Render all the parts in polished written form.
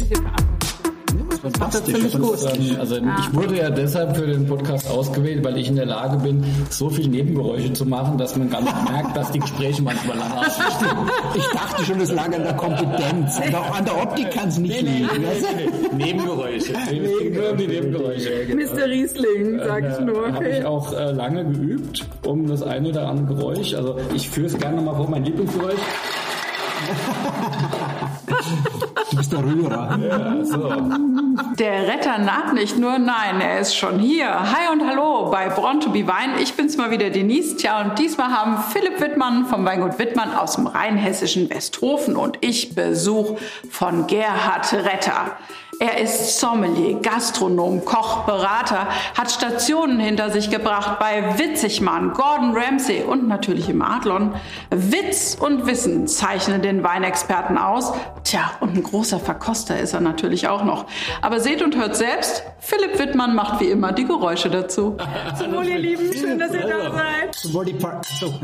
riesige Verantwortung. Fantastisch. Das finde ich gut. Also ich wurde ja deshalb für den Podcast ausgewählt, weil ich in der Lage bin, so viel Nebengeräusche zu machen, dass man gar nicht merkt, dass die Gespräche manchmal lang ausgehen. Ich dachte schon, es lag an der Kompetenz. An der Optik kann es nicht liegen. Nebengeräusche. Die Nebengeräusche. Mr. Riesling, sag ich nur. Habe ich auch lange geübt, um das eine oder andere Geräusch. Also ich führe es gerne nochmal vor, mein Lieblingsgeräusch. Du bist der Rührer. Ja, so. Der Retter naht nicht nur, nein, er ist schon hier. Hi und hallo bei Born to be Wine. Ich bin's mal wieder, Denise. Tja, und diesmal haben Philipp Wittmann vom Weingut Wittmann aus dem rheinhessischen Westhofen und ich Besuch von Gerhard Retter. Er ist Sommelier, Gastronom, Koch, Berater, hat Stationen hinter sich gebracht bei Witzigmann, Gordon Ramsay und natürlich im Adlon. Witz und Wissen zeichnen den Weinexperten aus. Tja, und ein großer Verkoster ist er natürlich auch noch. Aber seht und hört selbst, Philipp Wittmann macht wie immer die Geräusche dazu. Zum Wohl, ihr Lieben, schön, dass ihr da seid. Zum Wohl die Pfalz. Zum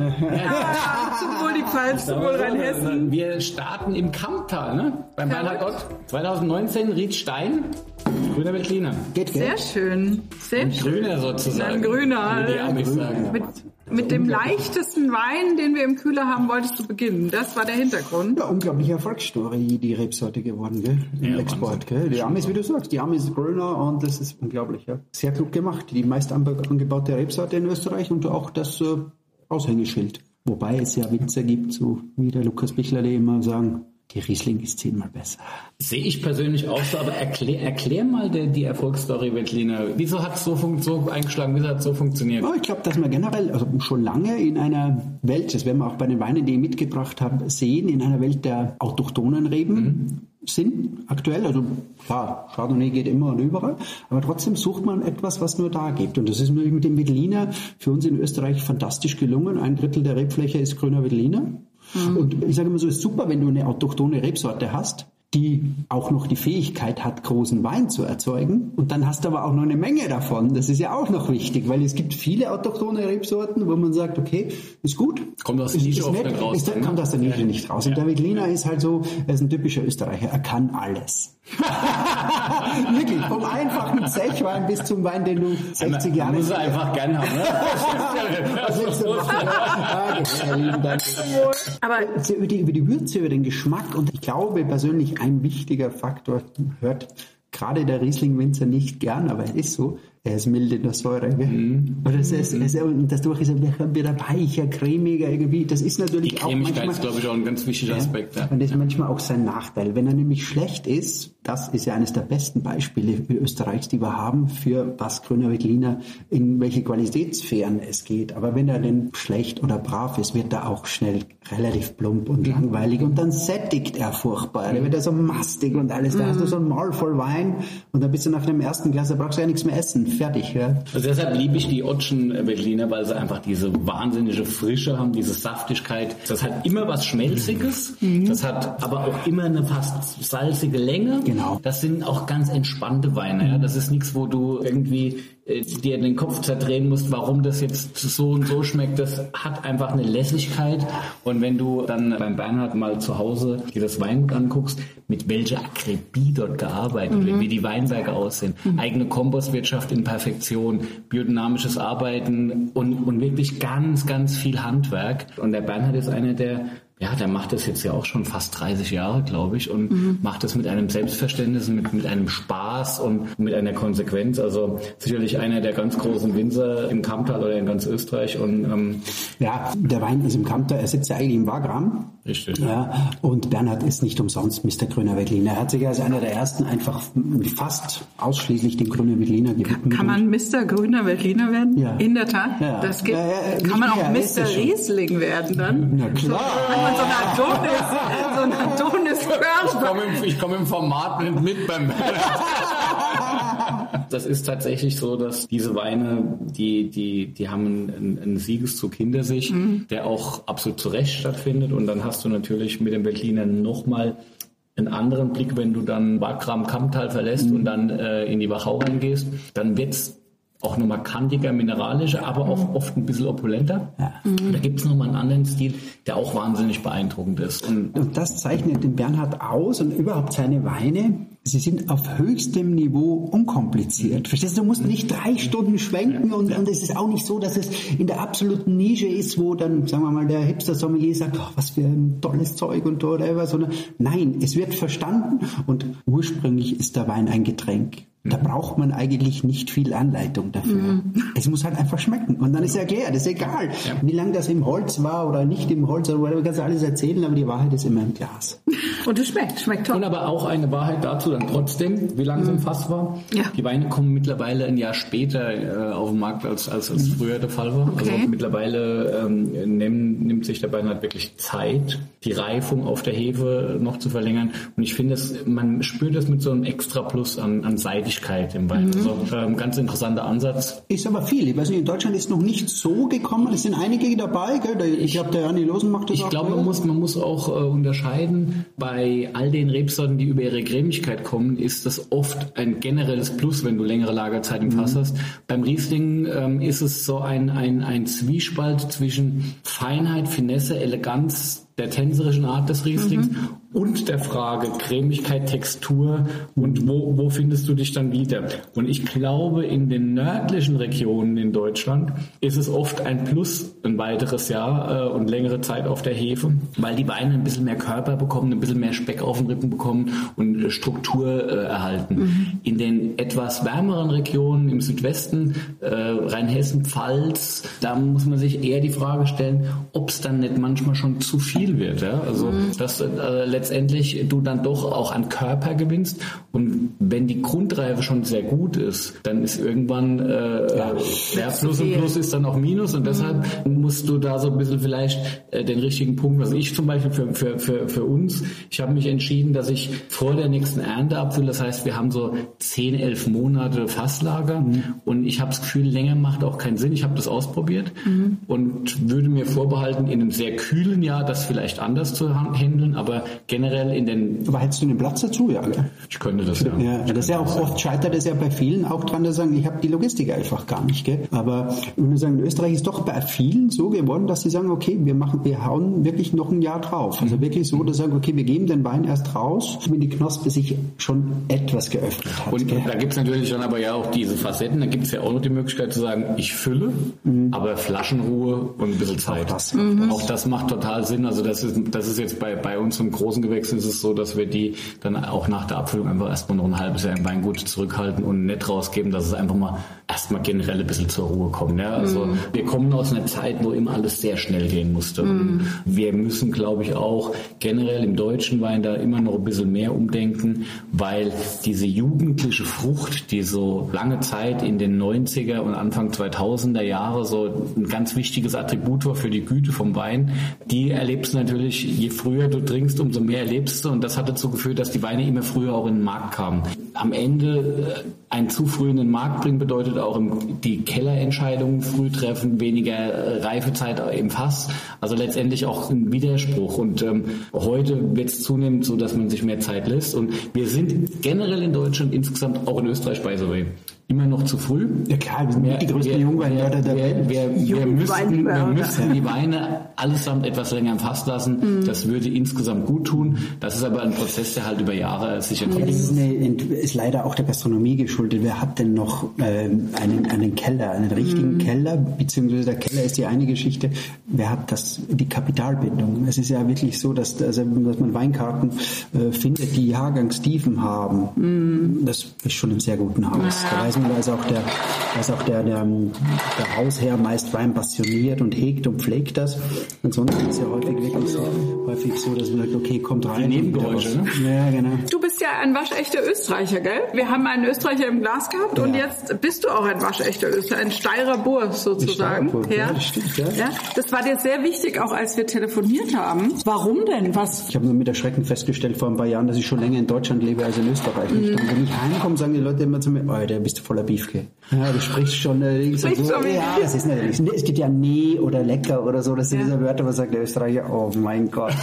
Wohl die Pfalz, zum Wohl Rheinhessen. Wir starten im Kamptal, ne? Beim Bernhard Ott. 2019, Riedstein, grüner Veltliner. Sehr schön. Sehr schön. Grüner sozusagen. Ein grüner. Wie die Amis sagen. Mit dem leichtesten Wein, den wir im Kühler haben, wolltest du beginnen. Das war der Hintergrund. Ja, unglaubliche Erfolgsstory, die Rebsorte geworden, gell? Im Export, gell? Die Amis, wie du sagst, die Amis grüner und das ist unglaublich, ja. Sehr klug gemacht. Die meist angebaute Rebsorte in Österreich und auch das Aushängeschild. Wobei es ja Winzer gibt, so wie der Lukas Bichler, die immer sagen, die Riesling ist 10-mal besser. Sehe ich persönlich auch so, aber erklär mal die Erfolgsstory Veltliner. Wieso hat es so eingeschlagen, wieso hat es so funktioniert? Oh, ich glaube, dass wir generell, also schon lange in einer Welt, das werden wir auch bei den Weinen, die ich mitgebracht habe, sehen, in einer Welt der autochthonen Reben sind aktuell. Also klar, Chardonnay geht immer und überall, aber trotzdem sucht man etwas, was nur da gibt. Und das ist natürlich mit dem Veltliner für uns in Österreich fantastisch gelungen. 1/3 der Rebfläche ist grüner Veltliner. Und ich sage immer so, ist super, wenn du eine autochthone Rebsorte hast, die auch noch die Fähigkeit hat, großen Wein zu erzeugen. Und dann hast du aber auch noch eine Menge davon. Das ist ja auch noch wichtig, weil es gibt viele autochthone Rebsorten, wo man sagt, okay, ist gut. Kommt aus der Nische oft nicht raus. Kommt aus der Nische nicht raus. Und der Veltliner ist halt so, er ist ein typischer Österreicher. Er kann alles. Wirklich, vom einfachen Zechwein bis zum Wein, den du 60 Jahre... Muss er einfach gern haben, ne? Aber über die Würze, über den Geschmack und ich glaube persönlich, ein wichtiger Faktor, hört gerade der Riesling-Winzer nicht gern, aber er ist so, er ist mild in der Säure. Gell? Oder und dadurch ist er wieder weicher, cremiger irgendwie. Das ist natürlich die Cremigkeit auch manchmal... ist, glaube ich, auch ein ganz wichtiger Aspekt. Ja. Und das ist manchmal auch sein Nachteil. Wenn er nämlich schlecht ist, das ist ja eines der besten Beispiele Österreichs, die wir haben, für was grüner Veltliner, in welche Qualitätssphären es geht. Aber wenn er denn schlecht oder brav ist, wird er auch schnell relativ plump und langweilig und dann sättigt er furchtbar. Dann wird er so mastig und alles. Da hast du so ein Maul voll Wein und dann bist du nach dem ersten Glas, da brauchst du ja nichts mehr essen. Fertig, ja. Also deshalb liebe ich die Ottschen Veltliner, weil sie einfach diese wahnsinnige Frische haben, diese Saftigkeit. Das hat immer was Schmelziges, das hat aber auch immer eine fast salzige Länge. Genau. Das sind auch ganz entspannte Weine. Ja. Das ist nichts, wo du irgendwie dir den Kopf zerdrehen musst, warum das jetzt so und so schmeckt. Das hat einfach eine Lässigkeit. Und wenn du dann beim Bernhard mal zu Hause dir das Weingut anguckst, mit welcher Akribie dort gearbeitet wird, wie die Weinberge aussehen, eigene Kompostwirtschaft in Perfektion, biodynamisches Arbeiten und wirklich ganz, ganz viel Handwerk. Und der Bernhard ist einer, der macht das jetzt ja auch schon fast 30 Jahre, glaube ich, und macht das mit einem Selbstverständnis, mit einem Spaß und mit einer Konsequenz. Also sicherlich einer der ganz großen Winzer im Kamptal oder in ganz Österreich. Und der Wein ist im Kamptal, er sitzt ja eigentlich im Wagram. Richtig. Ja, und Bernhard ist nicht umsonst Mr. Grüner Veltliner. Er hat sich als einer der ersten einfach fast ausschließlich den grünen Veltliner gewidmet. Kann man Mr. Grüner Veltliner werden? Ja. In der Tat? Ja. Das geht. Kann man auch Mr. Riesling werden dann? Na klar. So ein Adonis-Körper. Ich komme im Format mit beim Das ist tatsächlich so, dass diese Weine, die haben einen Siegeszug hinter sich, der auch absolut zu Recht stattfindet. Und dann hast du natürlich mit dem Veltliner nochmal einen anderen Blick, wenn du dann Wagram Kamptal verlässt und dann in die Wachau reingehst, dann wird's auch nochmal kantiger, mineralischer, aber auch oft ein bisschen opulenter. Ja. Da gibt es nochmal einen anderen Stil, der auch wahnsinnig beeindruckend ist. Und das zeichnet den Bernhard aus und überhaupt seine Weine. Sie sind auf höchstem Niveau unkompliziert. Verstehst du? Du musst nicht 3 Stunden schwenken und es ist auch nicht so, dass es in der absoluten Nische ist, wo dann, sagen wir mal, der Hipster-Sommelier sagt, oh, was für ein tolles Zeug und whatever, sondern nein, es wird verstanden und ursprünglich ist der Wein ein Getränk. Da braucht man eigentlich nicht viel Anleitung dafür. Es muss halt einfach schmecken. Und dann ist erklärt, ist egal, wie lange das im Holz war oder nicht im Holz, oder whatever, kannst du alles erzählen, aber die Wahrheit ist immer im Glas. Und es schmeckt toll. Und aber auch eine Wahrheit dazu dann trotzdem, wie lange es im Fass war. Ja. Die Weine kommen mittlerweile ein Jahr später auf den Markt, als früher der Fall war. Okay. Also mittlerweile nimmt sich der Bernhard wirklich Zeit, die Reifung auf der Hefe noch zu verlängern. Und ich finde, man spürt das mit so einem Extra Plus an Seidigkeit im Wein. Also ganz interessanter Ansatz. Ist aber viel. Ich weiß nicht, in Deutschland ist noch nicht so gekommen. Es sind einige dabei. Gell? Ich glaube, der Ernie Losen macht das auch. Ich glaube, man muss auch unterscheiden. Bei all den Rebsorten, die über ihre Cremigkeit kommen, ist das oft ein generelles Plus, wenn du längere Lagerzeit im Fass hast. Beim Riesling ist es so ein Zwiespalt zwischen Feinheit, Finesse, Eleganz der tänzerischen Art des Rieslings und der Frage Cremigkeit, Textur und wo findest du dich dann wieder? Und ich glaube, in den nördlichen Regionen in Deutschland ist es oft ein Plus ein weiteres Jahr und längere Zeit auf der Hefe, weil die Weine ein bisschen mehr Körper bekommen, ein bisschen mehr Speck auf den Rippen bekommen und Struktur erhalten. In den etwas wärmeren Regionen im Südwesten, Rheinhessen, Pfalz, da muss man sich eher die Frage stellen, ob es dann nicht manchmal schon zu viel wird. Ja? Also dass letztendlich du dann doch auch an Körper gewinnst und wenn die Grundreife schon sehr gut ist, dann ist irgendwann Plus und Plus ist dann auch Minus und deshalb musst du da so ein bisschen vielleicht den richtigen Punkt, was ich zum Beispiel für uns, ich habe mich entschieden, dass ich vor der nächsten Ernte abfülle, das heißt wir haben so 10, 11 Monate Fasslager und ich habe das Gefühl, länger macht auch keinen Sinn, ich habe das ausprobiert und würde mir vorbehalten, in einem sehr kühlen Jahr das vielleicht anders zu handeln, aber generell in den... Aber hättest du den Platz dazu, ja? Gell? Ich könnte das, ja. Das ist ja auch oft scheitert es ja bei vielen auch dran, dass sagen, ich habe die Logistik einfach gar nicht, gell? Aber ich würde sagen, in Österreich ist doch bei vielen so geworden, dass sie sagen, okay, wir hauen wirklich noch ein Jahr drauf. Also wirklich so, dass sie sagen, okay, wir geben den Wein erst raus, wenn die Knospe sich schon etwas geöffnet hat. Und da gibt es natürlich dann aber ja auch diese Facetten, da gibt es ja auch noch die Möglichkeit zu sagen, ich fülle, aber Flaschenruhe und ein bisschen Zeit. Auch das macht total Sinn. Also das ist jetzt bei uns im großen Gewächs ist es so, dass wir die dann auch nach der Abfüllung einfach erstmal noch ein halbes Jahr im Weingut zurückhalten und nicht rausgeben, dass es einfach mal erstmal generell ein bisschen zur Ruhe kommt. Ja? Also wir kommen aus einer Zeit, wo immer alles sehr schnell gehen musste. Und wir müssen, glaube ich, auch generell im deutschen Wein da immer noch ein bisschen mehr umdenken, weil diese jugendliche Frucht, die so lange Zeit in den 90er und Anfang 2000er Jahre so ein ganz wichtiges Attribut war für die Güte vom Wein, die erlebst du natürlich, je früher du trinkst, umso mehr erlebst du und das hat dazu geführt, dass die Weine immer früher auch in den Markt kamen. Am Ende einen zu früh in den Markt bringen bedeutet auch die Kellerentscheidungen früh treffen, weniger Reifezeit im Fass, also letztendlich auch ein Widerspruch und heute wird es zunehmend so, dass man sich mehr Zeit lässt und wir sind generell in Deutschland insgesamt, auch in Österreich by the way, immer noch zu früh. Ja klar, wir sind die größten Jungweinleute der Welt. Wir müssen die Weine allesamt etwas länger im Fass lassen. Das würde insgesamt gut tun. Das ist aber ein Prozess, der halt über Jahre sich entwickelt. Das ist leider auch der Gastronomie geschuldet. Wer hat denn noch einen Keller, einen richtigen Keller, beziehungsweise der Keller ist die eine Geschichte. Wer hat die Kapitalbindung? Es ist ja wirklich so, dass man Weinkarten findet, die Jahrgangstiefen haben. Das ist schon im sehr guten Haus. Da ist auch der Hausherr meist Wein passioniert und hegt und pflegt das. Ansonsten ist es ja häufig so, dass man sagt, okay, kommt rein. Die Nebengeräusche, ne? Ja, genau. Du bist ja ein waschechter Österreicher, gell? Wir haben einen Österreicher im Glas gehabt und jetzt bist du auch ein waschechter Österreicher, ein Steirer Burs sozusagen. Ja, das stimmt, ja. Das war dir sehr wichtig, auch als wir telefoniert haben. Warum denn? Ich habe nur mit Erschrecken festgestellt vor ein paar Jahren, dass ich schon länger in Deutschland lebe als in Österreich. Und wenn ich heimkomme, sagen die Leute immer zu mir, der bist du voller Beefcake. Ja, du sprichst schon ja, das ist natürlich. Es gibt ja nee oder lecker oder so, das sind diese Wörter, was sagt der Österreicher, oh mein Gott.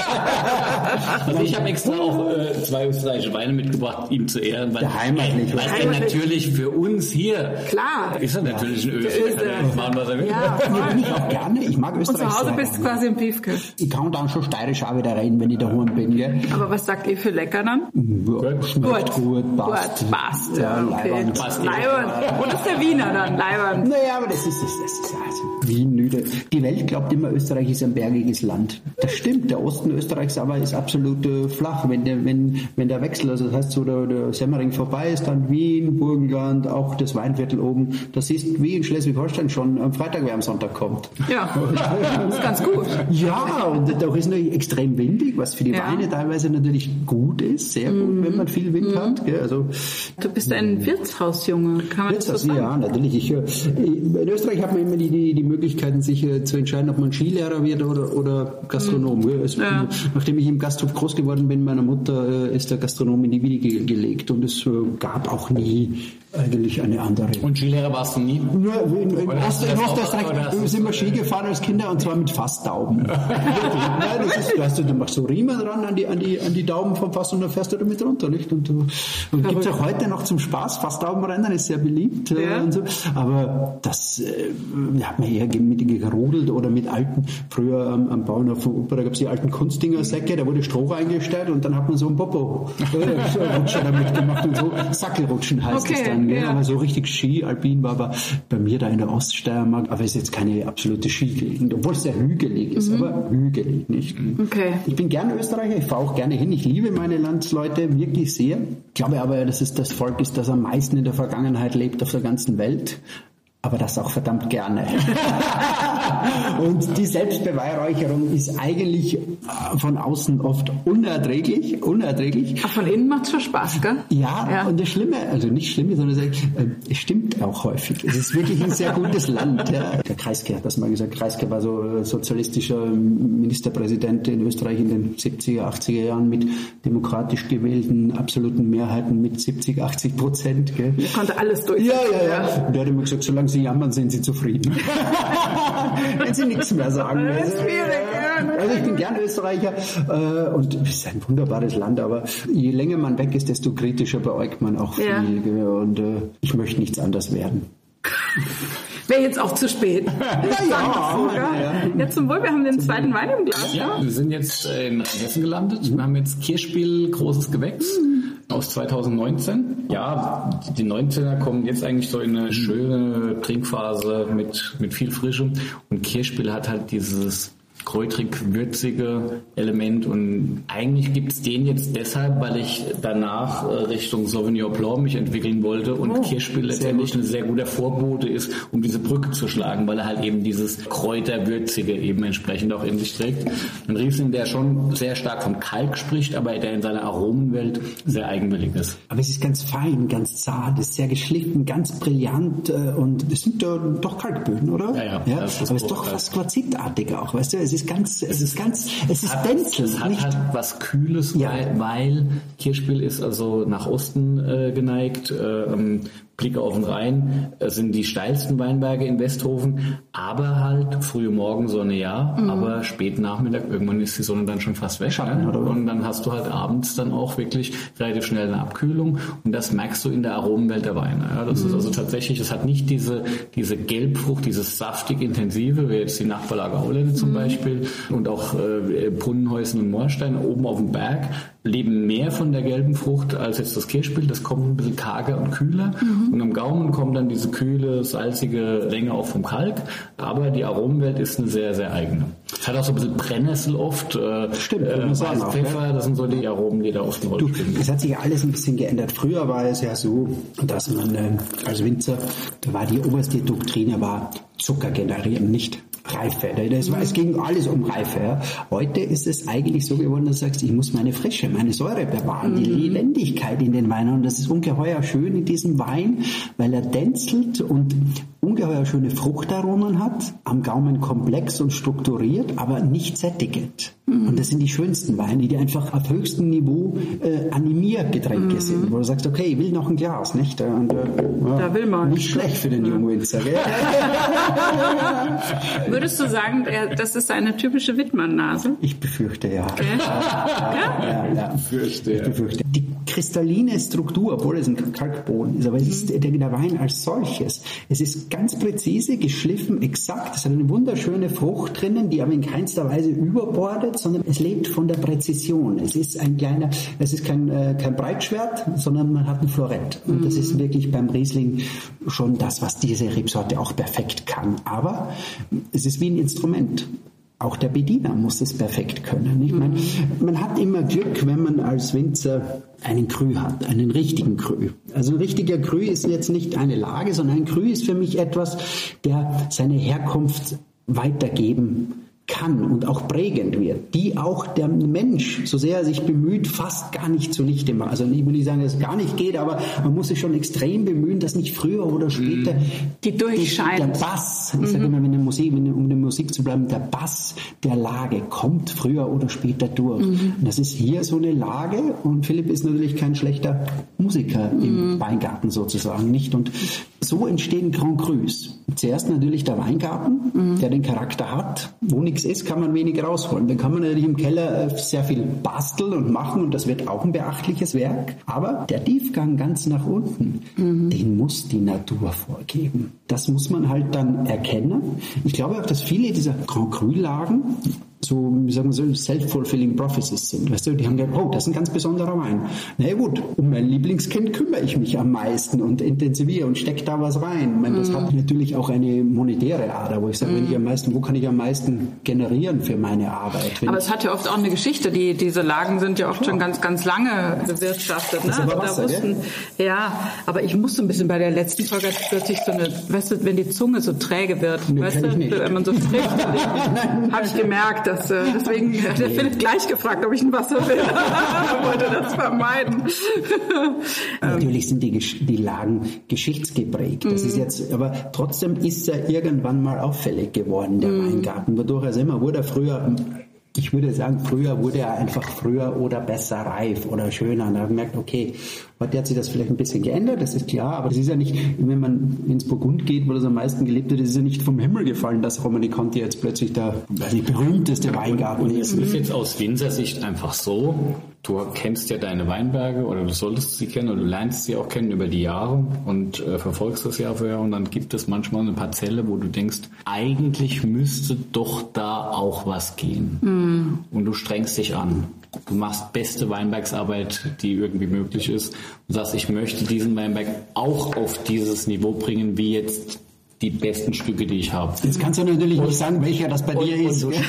Also ich habe extra auch 2 österreichische Weine mitgebracht, ihm zu ehren, weil heimatlich. Weil natürlich für uns hier Klar. Ist er natürlich ein Österreicher, kann machen, was er will. Ja, bin ich auch gerne. Ich mag Österreich. Und zu Hause sehr bist du gerne. quasi im Piefke. Ich kann dann schon steirisch auch wieder rein, wenn ich daheim bin. Gell? Aber was sagt ihr für lecker dann? Ja, schmeckt gut, passt. Gut, passt. Ja, Okay. Leiband. Leiband. Und das ist der Wiener dann, Leiband. Naja, aber das ist also Wien, Lüde. Die Welt glaubt immer, Österreich ist ein bergiges Land. Das stimmt, der Osten Österreichs aber ist absolut flach. Wenn der Wechsel, also das heißt so der Semmering vorbei ist, dann Wien, Burgenland, auch das Weinviertel oben, das ist wie in Schleswig-Holstein schon am Freitag, wer am Sonntag kommt. Ja, das ist ganz gut. Ja, und auch ist natürlich extrem windig, was für die Ja. Weine teilweise natürlich gut ist, sehr gut, wenn man viel Wind hat. Gell? Also, Du bist ein Wirtshausjunge, kann man das so sagen? ja, natürlich. In Österreich hat man immer die Möglichkeiten, sich zu entscheiden, ob man Skilehrer wird oder Gastronom. Gell? Also, nachdem ich im Gasthof groß geworden bin, meiner Mutter ist der Gastronom in die Wiege gelegt und es gab auch nie eigentlich eine andere. Und Skilehrer warst du nie? Nur in Ostösterreich oder sind wir Ski gefahren als Kinder und zwar mit Fasstauben. Das ist, du machst so Riemen dran an die Daumen vom Fass und dann fährst du damit runter. Nicht? Und gibt es auch heute noch zum Spaß. Fasstaubenrennen ist sehr beliebt. Und so. Aber das hat man eher mit gerudelt oder mit alten, früher am Bauernhof von Oper, da gab es die alten Kunstdingersäcke, da wurde Stroh reingestellt und dann hat man so einen Popo-Rutscher damit gemacht und so. Sackelrutschen heißt es dann. Ja. Aber so richtig Ski, Alpin war aber bei mir da in der Oststeiermark, aber es ist jetzt keine absolute Skigegend, obwohl es sehr hügelig ist, aber hügelig nicht. Okay. Ich bin gerne Österreicher, ich fahre auch gerne hin, ich liebe meine Landsleute wirklich sehr. Ich glaube aber, dass es das Volk ist, das am meisten in der Vergangenheit lebt auf der ganzen Welt. Aber das auch verdammt gerne. Und die Selbstbeweihräucherung ist eigentlich von außen oft unerträglich. Ach, von innen macht es schon Spaß, gell? Ja, und das Schlimme, also nicht Schlimme, sondern es stimmt auch häufig. Es ist wirklich ein sehr gutes Land. Ja. Der Kreisky hat das mal gesagt. Kreisky war so sozialistischer Ministerpräsident in Österreich in den 70er, 80er Jahren mit demokratisch gewählten absoluten Mehrheiten mit 70-80%. Gell? Er konnte alles durchsetzen. Ja. Und der hat immer gesagt, solange Sie jammern, sind Sie zufrieden. Wenn Sie nichts mehr sagen. Das ist schwierig, Also ich bin gern Österreicher und es ist ein wunderbares Land, aber je länger man weg ist, desto kritischer beäugt man auch viel. Ja. Und ich möchte nichts anderes werden. Wäre jetzt auch zu spät. Ja, zum Wohl, wir haben den zweiten Wein im Glas. Ja, wir sind jetzt in Hessen gelandet. Wir haben jetzt Kirschspiel, großes Gewächs aus 2019. Ja, die 19er kommen jetzt eigentlich so in eine schöne Trinkphase mit viel Frische. Und Kirschspiel hat halt dieses kräutrig-würzige Element und eigentlich gibt es den jetzt deshalb, weil ich danach Richtung Sauvignon Blanc mich entwickeln wollte und Kirschspiel letztendlich ein sehr guter Vorbote ist, um diese Brücke zu schlagen, weil er halt eben dieses kräuterwürzige eben entsprechend auch in sich trägt. Ein Riesling, der schon sehr stark vom Kalk spricht, aber der in seiner Aromenwelt sehr eigenwillig ist. Aber es ist ganz fein, ganz zart, ist sehr geschliffen, ganz brillant und es sind doch Kalkböden, oder? Ja. Aber es ist doch fast quarzitartig auch, weißt du? Es ist Denzel. Es hat halt was Kühles, weil Kirschspiel ist also nach Osten geneigt. Blick auf den Rhein sind die steilsten Weinberge in Westhofen, aber halt frühe Morgensonne aber spät Nachmittag, irgendwann ist die Sonne dann schon fast weg. Und dann hast du halt abends dann auch wirklich relativ schnell eine Abkühlung und das merkst du in der Aromenwelt der Weine. Ja, das ist also tatsächlich, es hat nicht diese Gelbfrucht, dieses saftig intensive, wie jetzt die Nachbarlage Aulende zum Beispiel und auch Brunnenhäusen und Moorstein oben auf dem Berg leben mehr von der gelben Frucht als jetzt das Kirschspiel. Das kommt ein bisschen karger und kühler. Und am Gaumen kommt dann diese kühle, salzige Länge auch vom Kalk. Aber die Aromenwelt ist eine sehr, sehr eigene. Es hat auch so ein bisschen Brennnessel oft. Stimmt. Pfeffer, das sind so die Aromen, die da oft eine Rolle spielen. Es hat sich alles ein bisschen geändert. Früher war es ja so, dass man als Winzer, da war die oberste Doktrin, Zucker generieren, nicht Reife. Es ging alles um Reife. Ja. Heute ist es eigentlich so geworden, dass du sagst, ich muss meine Frische, meine Säure bewahren, die Lebendigkeit in den Weinen. Und das ist ungeheuer schön in diesem Wein, weil er dänzelt und ungeheuer schöne Fruchtaromen hat, am Gaumen komplex und strukturiert, aber nicht sättigend. Und das sind die schönsten Weine, die einfach auf höchstem Niveau Animiergetränke sind, wo du sagst, okay, ich will noch ein Glas, nicht? Und, da will man. Nicht schlecht für den jungen Winzer, gell? Würdest du sagen, das ist eine typische Wittmann-Nase? Ich befürchte, ja. Ja? Ich befürchte. Die kristalline Struktur, obwohl es ein Kalkboden ist, aber es ist der Wein als solches. Es ist ganz präzise, geschliffen, exakt. Es hat eine wunderschöne Frucht drinnen, die aber in keinster Weise überbordet, sondern es lebt von der Präzision. Es ist kein Breitschwert, sondern man hat ein Florett. Und das ist wirklich beim Riesling schon das, was diese Rebsorte auch perfekt kann. Aber es ist wie ein Instrument. Auch der Bediener muss es perfekt können. Ich meine, man hat immer Glück, wenn man als Winzer einen Cru hat, einen richtigen Cru. Also ein richtiger Cru ist jetzt nicht eine Lage, sondern ein Cru ist für mich etwas, der seine Herkunft weitergeben kann und auch prägend wird, die auch der Mensch, so sehr er sich bemüht, fast gar nicht zunichte macht. Also ich will nicht sagen, dass es gar nicht geht, aber man muss sich schon extrem bemühen, dass nicht früher oder später die durchscheint. Der Bass, ich sage immer, um in der Musik zu bleiben, der Bass der Lage kommt früher oder später durch. Und das ist hier so eine Lage und Philipp ist natürlich kein schlechter Musiker im Weingarten sozusagen, nicht? Und so entstehen Grand Crus. Zuerst natürlich der Weingarten, der den Charakter hat. Wo nichts ist, kann man wenig rausholen. Dann kann man natürlich im Keller sehr viel basteln und machen und das wird auch ein beachtliches Werk. Aber der Tiefgang ganz nach unten, den muss die Natur vorgeben. Das muss man halt dann erkennen. Ich glaube auch, dass viele dieser Grand Cru-Lagen so, wie sagen wir so, self-fulfilling prophecies sind. Weißt du, die haben gedacht, oh, das ist ein ganz besonderer Wein. Na ja, gut, um mein Lieblingskind kümmere ich mich am meisten und intensiviere und stecke da was rein. Ich meine, das hat natürlich auch eine monetäre Ader, wo ich sage, wo kann ich am meisten generieren für meine Arbeit? Aber es hat ja oft auch eine Geschichte. Diese Lagen sind ja oft schon ganz, ganz lange bewirtschaftet. Ne? Das ist aber Wasser, ja, aber ich musste ein bisschen bei der letzten Folge plötzlich so eine, weißt du, wenn die Zunge so träge wird, weißt du, wenn man so spricht, habe ich gemerkt, deswegen hat der Philipp gleich gefragt, ob ich ein Wasser will. Er wollte das vermeiden. Natürlich sind die Lagen geschichtsgeprägt. Das ist jetzt, aber trotzdem ist er irgendwann mal auffällig geworden, der Weingarten. Wodurch er immer wurde früher. Ich würde sagen, früher wurde er einfach früher oder besser reif oder schöner. Und da habe ich gemerkt, okay, heute hat sich das vielleicht ein bisschen geändert, das ist klar, aber das ist ja nicht, wenn man ins Burgund geht, wo das am meisten gelebt wird, ist es ja nicht vom Himmel gefallen, dass Romanée Conti jetzt plötzlich der berühmteste Weingarten ist. Es ist jetzt aus Winzersicht einfach so, du kennst ja deine Weinberge oder du solltest sie kennen oder du lernst sie auch kennen über die Jahre und verfolgst das Jahr für Jahr und dann gibt es manchmal eine Parzelle, wo du denkst, eigentlich müsste doch da auch was gehen. Und du strengst dich an. Du machst beste Weinbergsarbeit, die irgendwie möglich ist und sagst, ich möchte diesen Weinberg auch auf dieses Niveau bringen, wie jetzt die besten Stücke, die ich habe. Jetzt kannst du natürlich nicht sagen, welcher das bei dir ist. Und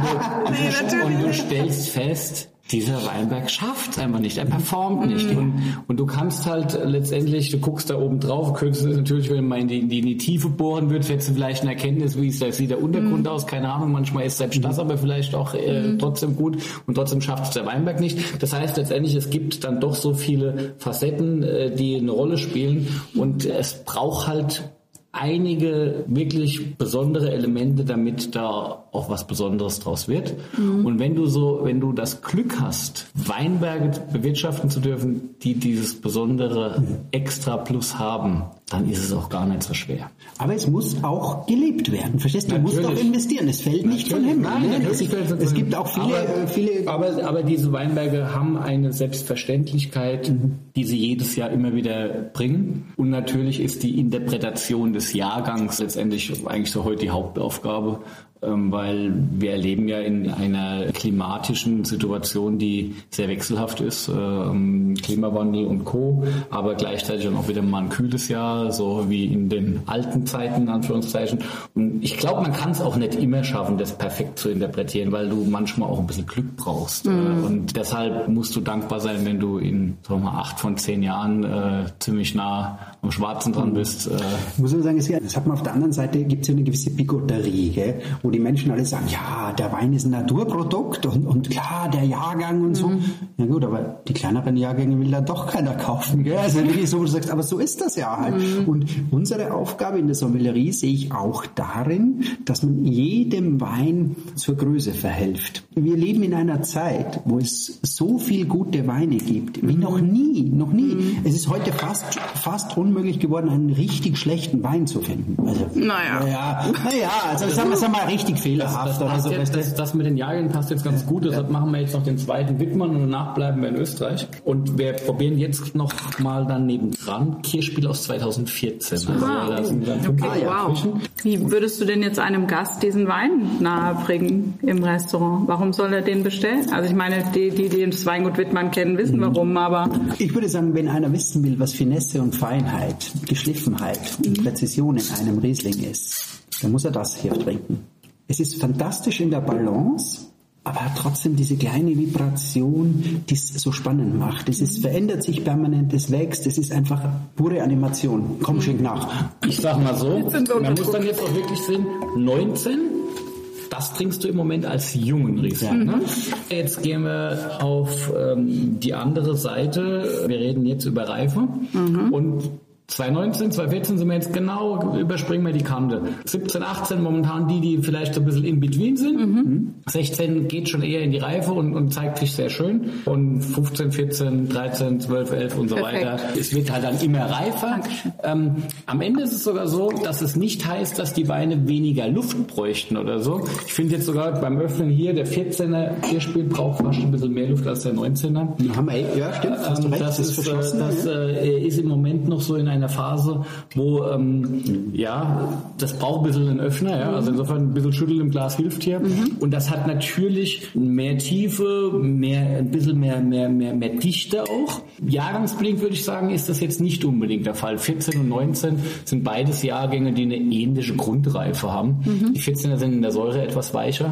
du stellst fest, dieser Weinberg schafft es einfach nicht, er performt nicht. Und du kannst halt letztendlich, du guckst da oben drauf, könntest natürlich, wenn man in die Tiefe bohren würde, hättest du vielleicht eine Erkenntnis, wie sieht der Untergrund aus, keine Ahnung, manchmal ist selbst das aber vielleicht auch trotzdem gut und trotzdem schafft es der Weinberg nicht. Das heißt letztendlich, es gibt dann doch so viele Facetten, die eine Rolle spielen und es braucht halt einige wirklich besondere Elemente, damit da auch was Besonderes draus wird. Und wenn du das Glück hast, Weinberge bewirtschaften zu dürfen, die dieses besondere Extra Plus haben, dann ist es auch gar nicht so schwer. Aber es muss auch gelebt werden. Verstehst du? Du musst auch investieren. Es fällt nicht von Himmel. Es gibt auch viele. Aber diese Weinberge haben eine Selbstverständlichkeit, die sie jedes Jahr immer wieder bringen. Und natürlich ist die Interpretation des Jahrgangs letztendlich eigentlich so heute die Hauptaufgabe. Weil wir erleben ja in einer klimatischen Situation, die sehr wechselhaft ist, Klimawandel und Co., aber gleichzeitig dann auch wieder mal ein kühles Jahr, so wie in den alten Zeiten, in Anführungszeichen. Und ich glaube, man kann es auch nicht immer schaffen, das perfekt zu interpretieren, weil du manchmal auch ein bisschen Glück brauchst. Und deshalb musst du dankbar sein, wenn du in 8 von 10 Jahren ziemlich nah am Schwarzen dran bist. Muss man sagen, das hat man auf der anderen Seite, gibt es ja eine gewisse Bigotterie, gell? Wo die Menschen alle sagen, ja, der Wein ist ein Naturprodukt und klar, der Jahrgang und so. Ja gut, aber die kleineren Jahrgänge will dann doch keiner kaufen. Gell? Also wirklich so, wo du sagst, aber so ist das ja halt. Und unsere Aufgabe in der Sommelerie sehe ich auch darin, dass man jedem Wein zur Größe verhilft. Wir leben in einer Zeit, wo es so viel gute Weine gibt, wie noch nie. Es ist heute fast unmöglich geworden, einen richtig schlechten Wein zu finden. Also, also sagen wir mal richtig fehlerhaft. Das mit den Jahrgängen passt jetzt ganz gut, deshalb machen wir jetzt noch den zweiten Wittmann und danach bleiben wir in Österreich. Und wir probieren jetzt noch mal dann nebendran Kirschspiel aus 2014. Wow. Wie würdest du denn jetzt einem Gast diesen Wein nahebringen im Restaurant? Warum soll er den bestellen? Also ich meine, die das Weingut Wittmann kennen, wissen warum, aber... Ich würde sagen, wenn einer wissen will, was Finesse und Feinheit, Geschliffenheit und Präzision in einem Riesling ist, dann muss er das hier trinken. Es ist fantastisch in der Balance, aber hat trotzdem diese kleine Vibration, die es so spannend macht. Es verändert sich permanent, es wächst, es ist einfach pure Animation. Komm, schenk nach. Ich sag mal so, man muss dann jetzt auch wirklich sehen, 19, das trinkst du im Moment als jungen Riesling. Ne? Jetzt gehen wir auf die andere Seite. Wir reden jetzt über Reife. Und 2019, 2014 sind wir jetzt genau, überspringen wir die Kante. 17, 18 momentan die vielleicht so ein bisschen in between sind. 16 geht schon eher in die Reife und zeigt sich sehr schön. Und 15, 14, 13, 12, 11 und so weiter. Es wird halt dann immer reifer. Am Ende ist es sogar so, dass es nicht heißt, dass die Weine weniger Luft bräuchten oder so. Ich finde jetzt sogar beim Öffnen hier, der 14er Kirschspiel braucht fast ein bisschen mehr Luft als der 19er. Ja, stimmt. Hast du recht, das ist im Moment noch so in einer Phase, wo das braucht ein bisschen einen Öffner, ja? Also insofern ein bisschen Schütteln im Glas hilft hier. Und das hat natürlich mehr Tiefe, ein bisschen mehr Dichte auch. Jahrgangsbedingt würde ich sagen, ist das jetzt nicht unbedingt der Fall. 14 und 19 sind beides Jahrgänge, die eine ähnliche Grundreife haben. Die 14er sind in der Säure etwas weicher.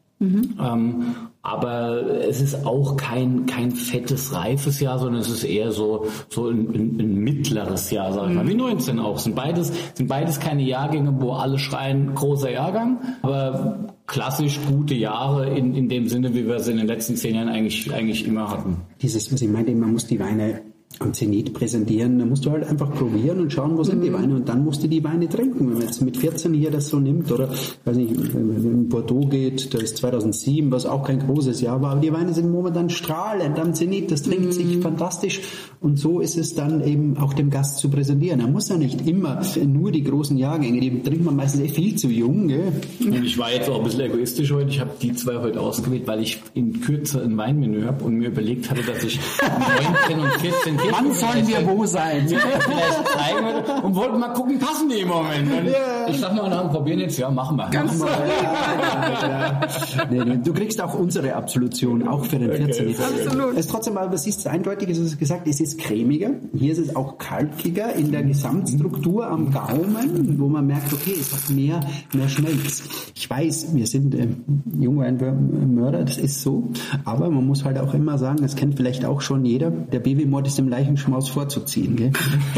Aber es ist auch kein fettes, reifes Jahr, sondern es ist eher so ein mittleres Jahr, sag ich mal. Wie 19 auch. Sind beides keine Jahrgänge, wo alle schreien, großer Jahrgang, aber klassisch gute Jahre in dem Sinne, wie wir es in den letzten 10 Jahren eigentlich immer hatten. Dieses, was ich meinte, man muss die Weine am Zenit präsentieren, da musst du halt einfach probieren und schauen, wo sind die Weine, und dann musst du die Weine trinken. Wenn man jetzt mit 14 hier das so nimmt, oder weiß nicht, wenn in Bordeaux geht, da ist 2007, was auch kein großes Jahr war, aber die Weine sind momentan strahlend am Zenit, das trinkt sich fantastisch, und so ist es dann eben auch dem Gast zu präsentieren. Er muss ja nicht immer nur die großen Jahrgänge, die trinkt man meistens viel zu jung. Gell? Und ich war jetzt auch ein bisschen egoistisch heute, ich habe die zwei heute ausgewählt, weil ich in Kürze ein Weinmenü habe und mir überlegt hatte, dass ich 19 und 14 Wann sollen wir wo sein? Vielleicht zeigen würde und wollten mal gucken, passen die im Moment. Ich sag mal, dann probieren jetzt, machen wir. Nee, du kriegst auch unsere Absolution, auch für den 14. Absolut. Es ist trotzdem, aber siehst du eindeutig, es ist gesagt, es ist cremiger. Hier ist es auch kalkiger in der Gesamtstruktur am Gaumen, wo man merkt, okay, es hat mehr Schmelz. Ich weiß, wir sind Jungweinmörder, das ist so, aber man muss halt auch immer sagen, das kennt vielleicht auch schon jeder, der Babymord ist dem Leichenschmaus vorzuziehen. Gell?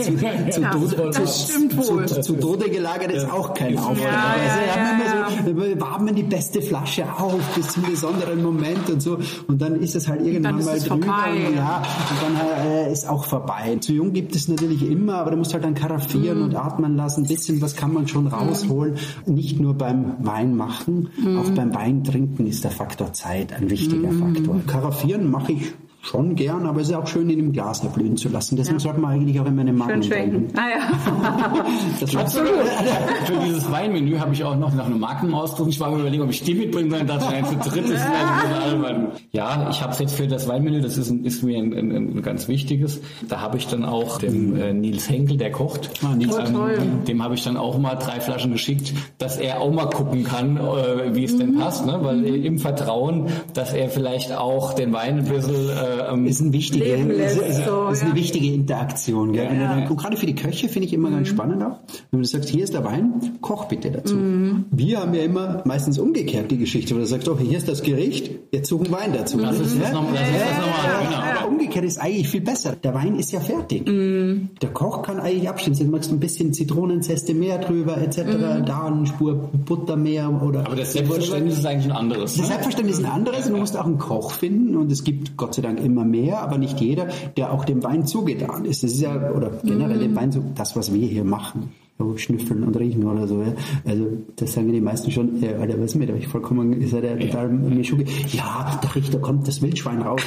Zu Tode gelagert ist auch kein Aufwand. Wir warmen die beste Flasche auf bis zum besonderen Moment und so, und dann ist es halt irgendwann mal drüber und dann ist auch vorbei. Zu jung gibt es natürlich immer, aber du musst halt dann karaffieren und atmen lassen. Ein bisschen was kann man schon rausholen. Nicht nur beim Wein machen, auch beim Wein trinken ist der Faktor Zeit ein wichtiger Faktor. Karaffieren mache ich schon gern, aber es ist auch schön, ihn im Glas erblühen zu lassen. Deswegen sollte man eigentlich auch immer eine Magnum trinken. Das absolut. Für dieses Weinmenü habe ich auch noch nach einem Magnum ausgesucht. Ich war mir überlegen, ob ich die mitbringen soll. Dachte ich, zu dritt ist ja, ich habe es jetzt für das Weinmenü, das ist mir ein ganz wichtiges. Da habe ich dann auch dem Nils Henkel, der kocht, dem habe ich dann auch mal 3 Flaschen geschickt, dass er auch mal gucken kann, wie es denn passt, ne? Weil im Vertrauen, dass er vielleicht auch den Wein ein bisschen ist eine wichtige Interaktion. Gell? Ja. Und gerade für die Köche finde ich immer ganz spannend auch, wenn du sagst, hier ist der Wein, koch bitte dazu. Wir haben ja immer meistens umgekehrt die Geschichte, wo du sagst, okay, hier ist das Gericht, jetzt suchen Wein dazu. Das ist das normal. Aber umgekehrt ist eigentlich viel besser. Der Wein ist ja fertig. Der Koch kann eigentlich abstimmen. Du magst ein bisschen Zitronenzeste mehr drüber, etc. Da eine Spur Butter mehr. Aber das Selbstverständnis ist eigentlich ein anderes. Das Selbstverständnis ist ein anderes und du musst auch einen Koch finden und es gibt Gott sei Dank immer mehr, aber nicht jeder, der auch dem Wein zugetan ist. Das ist ja, oder generell dem Wein so, das, was wir hier machen. Schnüffeln und riechen oder so. Ja. Also das sagen die meisten schon, Alter, was mit euch vollkommen, ist ja der total Mischung. Ja, der Richter kommt das Wildschwein raus.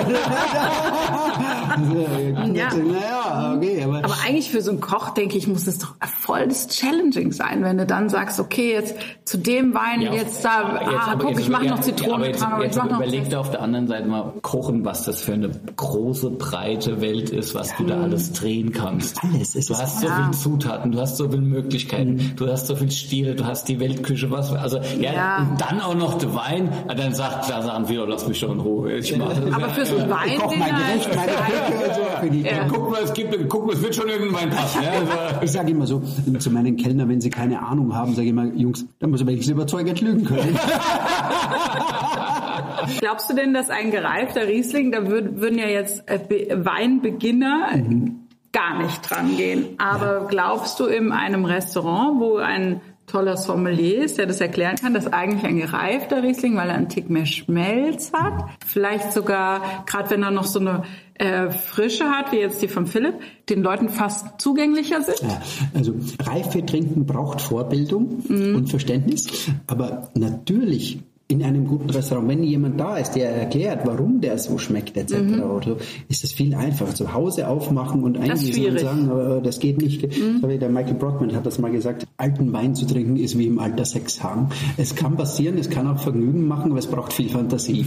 Naja, okay. Aber eigentlich für so einen Koch, denke ich, muss es doch voll das challenging sein, wenn du dann sagst, okay, jetzt zu dem Wein, ich mache noch Zitronen. Jetzt überleg dir auf der anderen Seite mal kochen, was das für eine große, breite Welt ist, was du da alles drehen kannst. Alles. Du hast so viele Zutaten, du hast so viele Möglichkeiten, du hast so viele Stile, du hast die Weltküche, und dann auch noch der Wein, dann sagen wir, lass mich doch in Ruhe. Aber für so einen Wein, ich koch mein Gericht, guck mal, es wird schon irgendein Wein passen. Ja? Ich sage immer so zu meinen Kellnern, wenn sie keine Ahnung haben, sage ich immer, Jungs, dann muss man wenigstens überzeugend lügen können. Glaubst du denn, dass ein gereifter Riesling, da würden ja jetzt Weinbeginner gar nicht dran gehen. Aber glaubst du in einem Restaurant, wo ein toller Sommelier ist, der das erklären kann, dass eigentlich ein gereifter Riesling, weil er einen Tick mehr Schmelz hat, vielleicht sogar, gerade wenn er noch so eine Frische hat, wie jetzt die von Philipp, den Leuten fast zugänglicher sind? Ja, also reife Trinken braucht Vorbildung und Verständnis, aber natürlich in einem guten Restaurant, wenn jemand da ist, der erklärt, warum der so schmeckt etc. oder so, ist das viel einfacher. Zu Hause aufmachen und eingießen und sagen, aber das geht nicht. Der Michael Brockman hat das mal gesagt, alten Wein zu trinken ist wie im Alter Sex haben. Es kann passieren, es kann auch Vergnügen machen, aber es braucht viel Fantasie.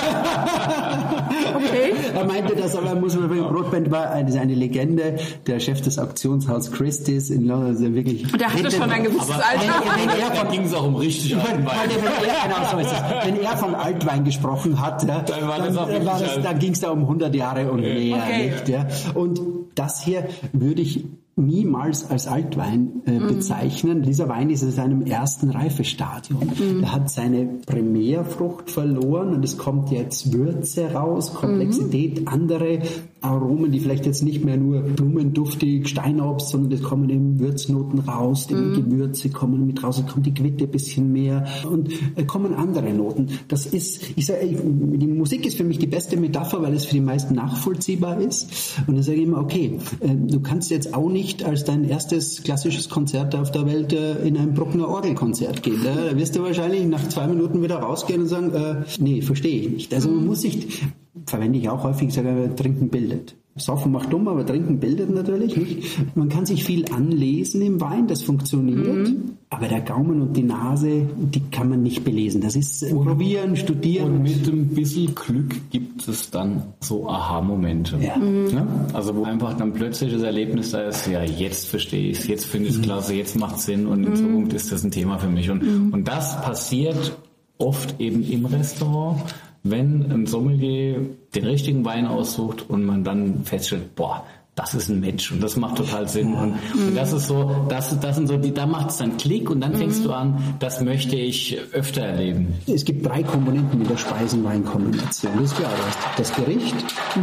Okay. Er meinte das, aber Brockman war eine Legende, der Chef des Auktionshaus Christie's in London, also wirklich. Und der hatte schon ein gewisses Alter. Da ging es auch um richtig alten Wein. Wenn er von Altwein gesprochen hat, dann ging es da um 100 Jahre und mehr. Okay. Nicht, ja. Und das hier würde ich niemals als Altwein bezeichnen. Dieser Wein ist in seinem ersten Reifestadium. Er hat seine Primärfrucht verloren und es kommt jetzt Würze raus, Komplexität, andere Aromen, die vielleicht jetzt nicht mehr nur blumenduftig, Steinobst, sondern es kommen eben Würznoten raus, die Gewürze kommen mit raus, es kommt die Quitte ein bisschen mehr und kommen andere Noten. Das ist, ich sage, die Musik ist für mich die beste Metapher, weil es für die meisten nachvollziehbar ist. Und dann sage ich immer, okay, du kannst jetzt auch nicht als dein erstes klassisches Konzert auf der Welt in ein Bruckner Orgelkonzert gehen. Da wirst du wahrscheinlich nach 2 Minuten wieder rausgehen und sagen, nee, verstehe ich nicht. Also man muss sich, verwende ich auch häufig, sage trinken bildet. Saufen macht dumm, aber trinken bildet natürlich nicht. Man kann sich viel anlesen im Wein, das funktioniert. Aber der Gaumen und die Nase, die kann man nicht belesen. Das ist probieren, studieren. Und mit ein bisschen Glück gibt es dann so Aha-Momente. Ja. Ne? Also wo einfach dann plötzlich das Erlebnis da ist, ja, jetzt verstehe ich es, jetzt finde ich es klasse, jetzt macht es Sinn und in Zukunft ist das ein Thema für mich. Und das passiert oft eben im Restaurant, wenn ein Sommelier den richtigen Wein aussucht und man dann feststellt, boah, das ist ein Mensch und das macht total Sinn. Und das ist so, das sind so da macht es dann Klick und dann fängst du an, das möchte ich öfter erleben. Es gibt 3 Komponenten in der Speisen-Wein-Kombination. Das ist klar, das Gericht,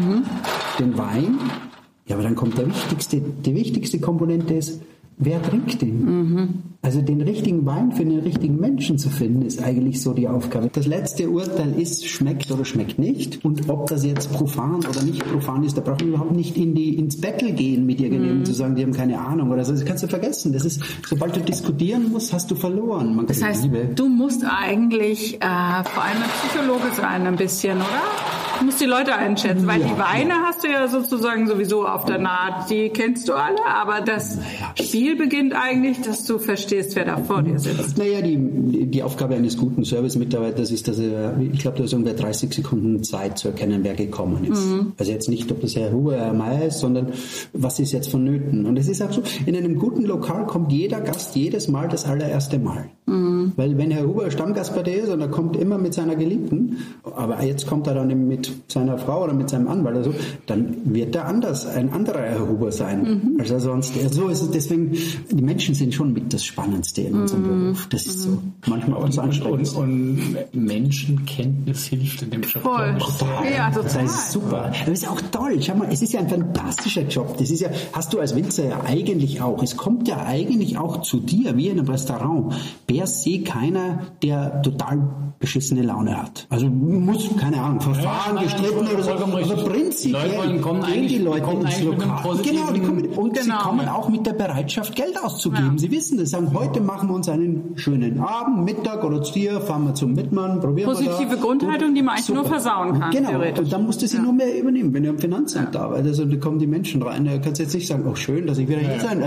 den Wein, ja, aber dann kommt die wichtigste Komponente ist, wer trinkt den? Also den richtigen Wein für den richtigen Menschen zu finden, ist eigentlich so die Aufgabe. Das letzte Urteil ist, schmeckt oder schmeckt nicht. Und ob das jetzt profan oder nicht profan ist, da brauchen wir überhaupt nicht ins Battle gehen mit irgendjemandem zu sagen, die haben keine Ahnung oder so. Das kannst du vergessen. Das ist, sobald du diskutieren musst, hast du verloren. Das heißt, du musst eigentlich vor allem ein Psychologe sein ein bisschen, oder? Du musst die Leute einschätzen, weil die Weine hast du ja sozusagen sowieso auf der Naht, die kennst du alle, aber das Spiel beginnt eigentlich, dass du verstehst, wer da vor dir sitzt. Naja, die Aufgabe eines guten Service-Mitarbeiters ist, dass ich glaube, da ist ungefähr 30 Sekunden Zeit zu erkennen, wer gekommen ist. Also jetzt nicht, ob das Herr Huber, Herr Meier ist, sondern was ist jetzt vonnöten. Und es ist auch so, in einem guten Lokal kommt jeder Gast jedes Mal das allererste Mal. Weil wenn Herr Huber Stammgast bei dir ist und er kommt immer mit seiner Geliebten, aber jetzt kommt er dann eben mit seiner Frau oder mit seinem Anwalt oder so, dann wird er ein anderer Herr Huber sein, als er sonst ist. So ist es deswegen, die Menschen sind schon mit das Spannendste in unserem Beruf. Das ist so. Manchmal auch das Anstrengendste. Und Menschenkenntnis hilft in dem Job. Voll. Ja, total. Das ist super. Das ist auch toll. Schau mal, es ist ja ein fantastischer Job. Das ist ja, hast du als Winzer ja eigentlich auch. Es kommt ja eigentlich auch zu dir, wie in einem Restaurant, per se keiner, der total beschissene Laune hat. Also muss, keine Ahnung, Verfahren gestritten oder so. Aber prinzipiell gehen die Leute ins Lokal. Genau, sie kommen auch mit der Bereitschaft, Geld auszugeben. Ja. Sie wissen das, sagen, heute machen wir uns einen schönen Abend, Mittag oder zu dir, fahren wir zum Wittmann, probieren wir da. Positive Grundhaltung, die man eigentlich nur versauen kann. Genau, und dann musst du sie nur mehr übernehmen, wenn du am Finanzamt arbeitest. Also da kommen die Menschen rein, da kannst du jetzt nicht sagen, oh schön, dass ich wieder hier sein.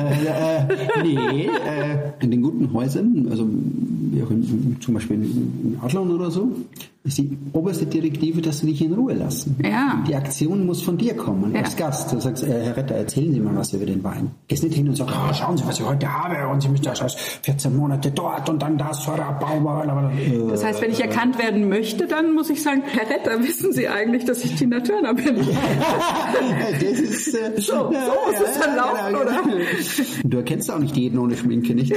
In den guten Häusern, also wie auch zum Beispiel in Adlon oder so, ist die oberste Direktive, dass sie dich in Ruhe lassen. Ja. Die Aktion muss von dir kommen, als Gast. Du sagst, Herr Retter, erzählen Sie mal was über den Wein. Gehst nicht hin und sagst, schauen Sie, was ich heute habe, und Sie müssen das aus 14 Monate dort und dann das Säureabbau. Das heißt, wenn ich erkannt werden möchte, dann muss ich sagen, Herr Retter, wissen Sie eigentlich, dass ich Tina Turner bin? Das ist, so muss es dann laufen, oder? Du erkennst auch nicht jeden ohne Schminke, nicht?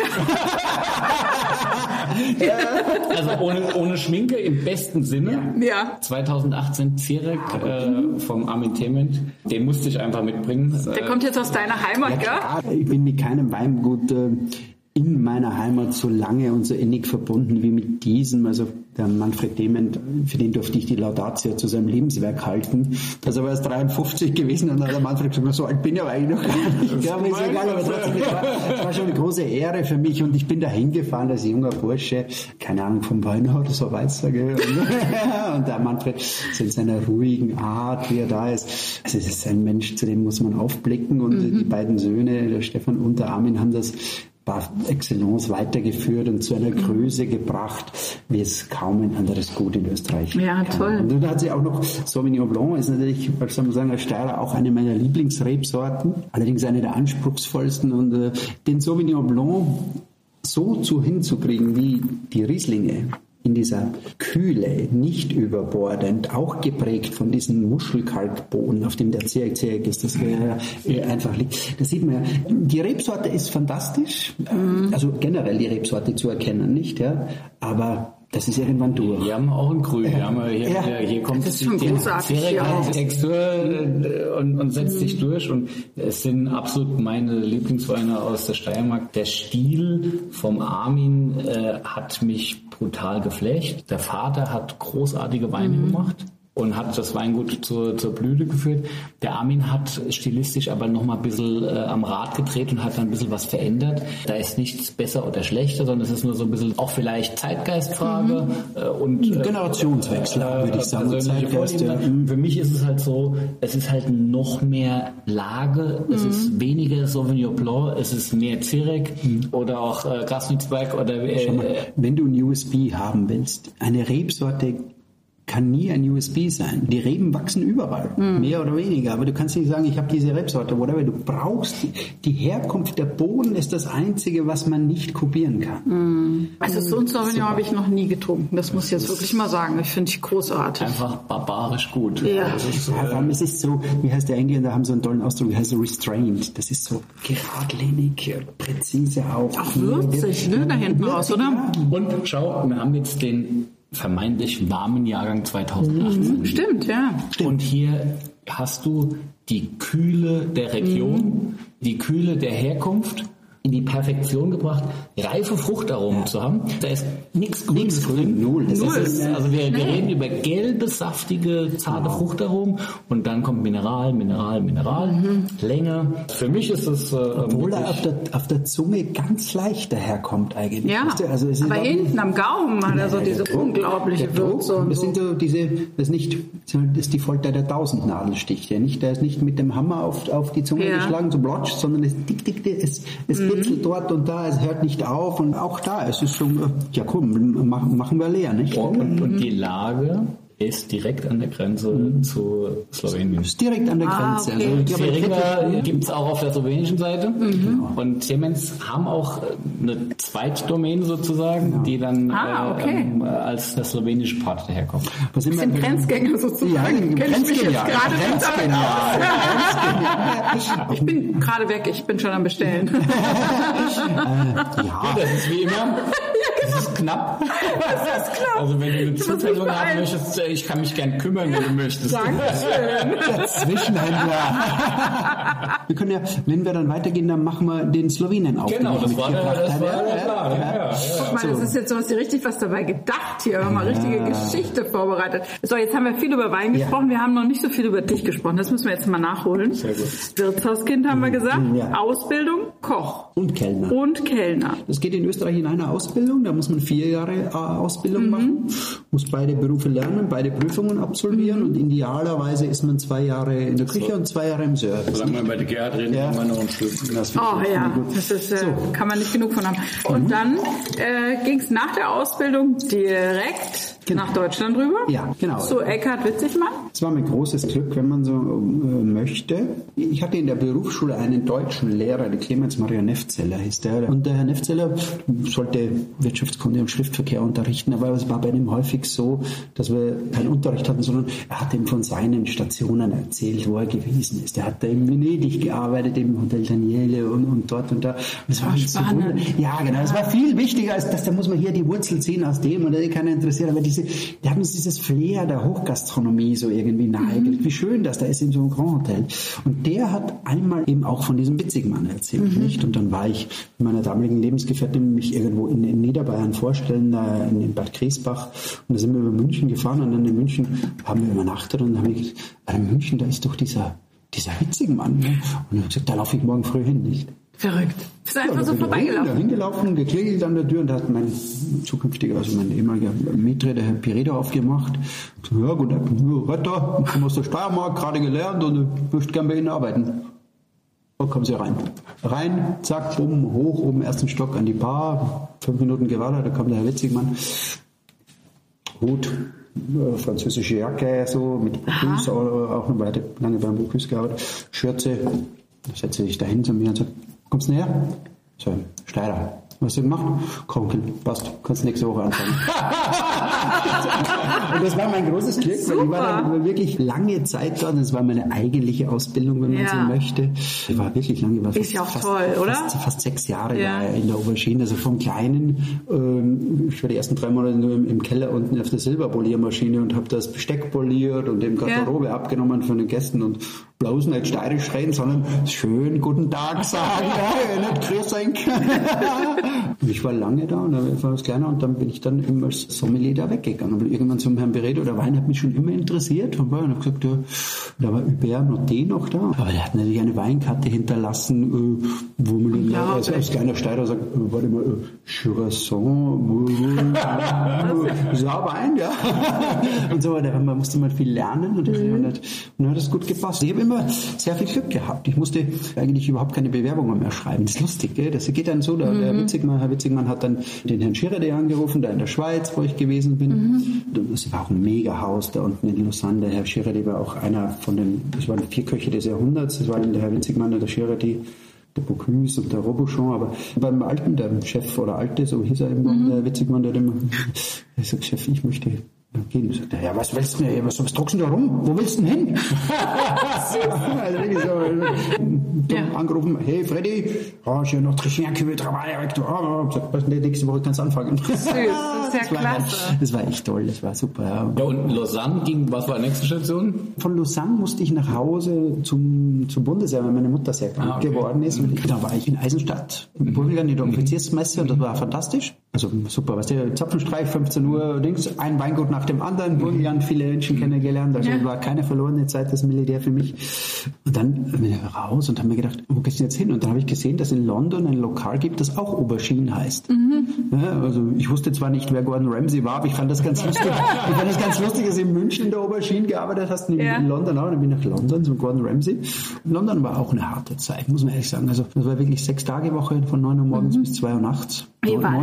Also ohne Schminke im besten Sinne. Ja. 2018 Zirek vom Armin Thement, den musste ich einfach mitbringen. Der kommt jetzt aus deiner Heimat, gell? Ich bin mit keinem Weingut in meiner Heimat so lange und so innig verbunden wie mit diesem. Also der Manfred Thement, für den durfte ich die Laudatio zu seinem Lebenswerk halten. Das ist aber erst 53 gewesen und dann hat der Manfred gesagt, so alt bin ich aber eigentlich noch gar nicht. Ich glaube, ist egal, aber trotzdem, das war schon eine große Ehre für mich und ich bin da hingefahren als junger Bursche, keine Ahnung, vom Weinhaus, so Weißer, gell? Und der Manfred, so in seiner ruhigen Art, wie er da ist. Also es ist ein Mensch, zu dem muss man aufblicken und die beiden Söhne, der Stefan und der Armin, haben das par excellence weitergeführt und zu einer Größe gebracht, wie es kaum ein anderes Gut in Österreich Ja, kann. toll. Und dann hat sie auch noch Sauvignon Blanc, ist natürlich, soll man sagen, als Steirer auch eine meiner Lieblingsrebsorten, allerdings eine der anspruchsvollsten und den Sauvignon Blanc so hinzukriegen wie die Rieslinge, in dieser Kühle, nicht überbordend, auch geprägt von diesem Muschelkalkboden, auf dem der Zirk ist, das einfach liegt. Da sieht man ja, die Rebsorte ist fantastisch, also generell die Rebsorte zu erkennen, nicht, ja, aber das ist irgendwann durch. Wir haben auch ein Grün. Hier kommt das ist schon großartig. Textur und setzt sich durch. Und es sind absolut meine Lieblingsweine aus der Steiermark. Der Stil vom Armin hat mich brutal geflecht. Der Vater hat großartige Weine gemacht und hat das Weingut zur Blüte geführt. Der Armin hat stilistisch aber noch mal ein bisschen am Rad gedreht und hat dann ein bisschen was verändert. Da ist nichts besser oder schlechter, sondern es ist nur so ein bisschen auch vielleicht Zeitgeistfrage und Generationswechsel, würde ich sagen. Für mich ist es halt so, es ist halt noch mehr Lage, es ist weniger Sauvignon Blanc, es ist mehr Zirek oder auch Grasnitzberg oder wenn du ein USP haben willst, eine Rebsorte kann nie ein USB sein. Die Reben wachsen überall, mehr oder weniger. Aber du kannst nicht sagen, ich habe diese Rebsorte, whatever. Du brauchst die Herkunft. Der Boden ist das Einzige, was man nicht kopieren kann. Also so ein Sauvignon habe ich noch nie getrunken. Das muss ich jetzt wirklich mal sagen. Ich finde ich großartig. Einfach barbarisch gut. Ja. Es ist so, wie heißt der Engländer, haben so einen tollen Ausdruck, wie heißt so restrained. Das ist so geradlinig, präzise auch. Auch würzig, ne? Da hinten raus, oder? Und schau, wir haben jetzt den vermeintlich warmen Jahrgang 2018. Stimmt, ja. Und hier hast du die Kühle der Region, die Kühle der Herkunft in die Perfektion gebracht, reife Fruchtaromen zu haben. Da ist nichts Grünes drin. Null. Also wir reden über gelbe, saftige, zarte Fruchtaromen und dann kommt Mineral, Länge. Für mich ist es obwohl er auf der Zunge ganz leicht daherkommt eigentlich. Ja, weißt du? Also aber hinten am Gaumen hat er so diese unglaubliche Würze. Das sind so das ist die Folter der 1000 Nadelstiche. Der ist nicht mit dem Hammer auf die Zunge geschlagen, so blotsch, sondern es kitzelt dort und da, es hört nicht auf und auch da, es ist so, ja komm, machen wir leer, nicht? Und die Lage ist direkt an der Grenze zu Slowenien. Ist direkt an der Grenze. Okay. Also, Serica gibt es auch auf der slowenischen Seite. Und Siemens haben auch eine Zweitdomain sozusagen, die dann als der slowenische Part daherkommt. Was Das sind Grenzgänger sozusagen. Ja, Grenzgänger. Ich bin gerade weg, ich bin schon am Bestellen. Das ist wie immer. Das ist knapp. Also wenn du eine Zuteilung haben möchtest, ich kann mich gern kümmern, wenn du möchtest. Dankeschön. Der Zwischenhändler. Wir können ja, wenn wir dann weitergehen, dann machen wir den Slowenen auch. Genau, das war der Plan. Guck mal, das ist jetzt so, hast du richtig was dabei gedacht hier. Wir haben mal richtige Geschichte vorbereitet. So, jetzt haben wir viel über Wein gesprochen. Wir haben noch nicht so viel über dich gesprochen. Das müssen wir jetzt mal nachholen. Sehr gut. Wirtshauskind haben wir gesagt. Ja. Ausbildung, Koch. Und Kellner. Das geht in Österreich in einer Ausbildung. Da muss man 4 Jahre Ausbildung machen. Muss beide Berufe lernen, beide Prüfungen absolvieren. Und idealerweise ist man 2 Jahre in der Küche und 2 Jahre im Service. Solange wir bei der Gerhard reden, kann man noch ein Stück. Das ist, kann man nicht genug von haben. Und dann ging es nach der Ausbildung direkt nach Deutschland rüber. Ja, genau. Zu Eckhard Witzigmann. Es war mein großes Glück, wenn man so möchte. Ich hatte in der Berufsschule einen deutschen Lehrer, der Clemens Maria Nefzeller hieß der. Und der Herr Nefzeller sollte Wirtschaftskunde und Schriftverkehr unterrichten, aber es war bei ihm häufig so, dass wir keinen Unterricht hatten, sondern er hat ihm von seinen Stationen erzählt, wo er gewesen ist. Er hat da in Venedig gearbeitet, im Hotel Daniele und dort und da. Und das war spannend. So ja, genau. Das war viel wichtiger, als dass da muss man hier die Wurzel ziehen aus dem und keiner interessiert. Aber die haben uns dieses Flair der Hochgastronomie so irgendwie nahegelegt. Wie schön das da ist in so einem Grand Hotel. Und der hat einmal eben auch von diesem Witzigmann erzählt, nicht? Und dann war ich mit meiner damaligen Lebensgefährtin mich irgendwo in Niederbayern vorstellen, da in Bad Griesbach. Und da sind wir über München gefahren und dann in München haben wir übernachtet und dann haben wir gesagt, in München, da ist doch dieser Witzigmann. Ne? Und dann habe ich gesagt, da laufe ich morgen früh hin, nicht? Verrückt. Bist einfach so vorbeigelaufen? Da hingelaufen, geklingelt an der Tür und da hat mein zukünftiger, also mein ehemaliger Mieter, der Herr Pireda, aufgemacht. Ja, gut, Retter, ich komme aus der Steiermark, gerade gelernt und ich möchte gerne bei Ihnen arbeiten. Und kommen Sie rein. Rein, zack, bumm, hoch, oben ersten Stock an die Bar, 5 Minuten gewartet, da kommt der Herr Witzigmann. Hut, französische Jacke, so mit Bocuse, auch noch lange beim Bocuse gearbeitet, Schürze. Da setze ich dahin zu mir und sage, kommst du näher? So, Steirer. Was hast du gemacht? Kronkel, passt, kannst nächste Woche anfangen. Und das war mein großes Glück, weil ich war dann wirklich lange Zeit dort. Das war meine eigentliche Ausbildung, wenn man so möchte. Ich war wirklich lange. Ist ja auch toll, oder? Fast 6 Jahre in der Aubergine. Also vom Kleinen, ich war die ersten 3 Monate nur im Keller unten auf der Silberpoliermaschine und habe das Besteck poliert und dem Garderobe abgenommen von den Gästen und bloß nicht steirisch reden, sondern schön guten Tag sagen, nicht grüß euch. Und ich war lange da und dann war ich kleiner und dann bin ich dann immer als Sommelier da weggegangen. Aber irgendwann zum Herrn Pireda, der Wein hat mich schon immer interessiert. Und habe gesagt, da war Hubert Noté noch da. Aber der hat natürlich eine Weinkarte hinterlassen, wo man als kleiner Steirer sagt, warte mal, Churasson, das war Wein, ja. Und so weiter. Man musste mal viel lernen und dann hat das gut gepasst. Ich habe immer sehr viel Glück gehabt. Ich musste eigentlich überhaupt keine Bewerbungen mehr schreiben. Das ist lustig, gell? Das geht dann so, Herr Witzigmann hat dann den Herrn Schirrede angerufen, da in der Schweiz, wo ich gewesen bin. Das war auch ein Mega-Haus da unten in Lausanne. Der Herr Schirrede war auch einer von das waren 4 Köche des Jahrhunderts. Das waren der Herr Witzigmann und der Schirrede, der Bocuse und der Robuchon. Aber beim Alten, der Chef oder Alte, so hieß er eben, der Witzigmann, der hat immer gesagt, Chef, ich möchte gehen. Sagt er, ja, was willst du denn? Was druckst du da rum? Wo willst du denn hin? Also wirklich so, angerufen, hey Freddy, je notre chien qui veut travailler avec toi. Nächste Woche kannst du anfangen. Süß, das ist ja klasse. Das war echt toll, das war super. Ja, und Lausanne was war die nächste Station? Von Lausanne musste ich nach Hause zum Bundesheer, weil meine Mutter sehr krank geworden ist. Und da war ich in Eisenstadt, in Burgenland, in der Offiziersmesse und das war fantastisch. Also super, weißt du, Zapfenstreich, 15 Uhr, ein Weingut nach dem anderen, Burgenland, viele Menschen kennengelernt, also war keine verlorene Zeit, das Militär für mich. Und dann bin ich raus und habe mir gedacht, wo gehst du jetzt hin? Und dann habe ich gesehen, dass in London ein Lokal gibt, das auch Aubergine heißt. Ja, also ich wusste zwar nicht, wer Gordon Ramsay war, aber ich fand das ganz lustig. Ich fand das ganz lustig, dass du in München in der Aubergine gearbeitet hast, in London auch. Dann bin ich nach London zum Gordon Ramsay. London war auch eine harte Zeit, muss man ehrlich sagen. Also das war wirklich 6-Tage-Woche von 9 Uhr morgens bis 2 Uhr nachts. Wie war Gordon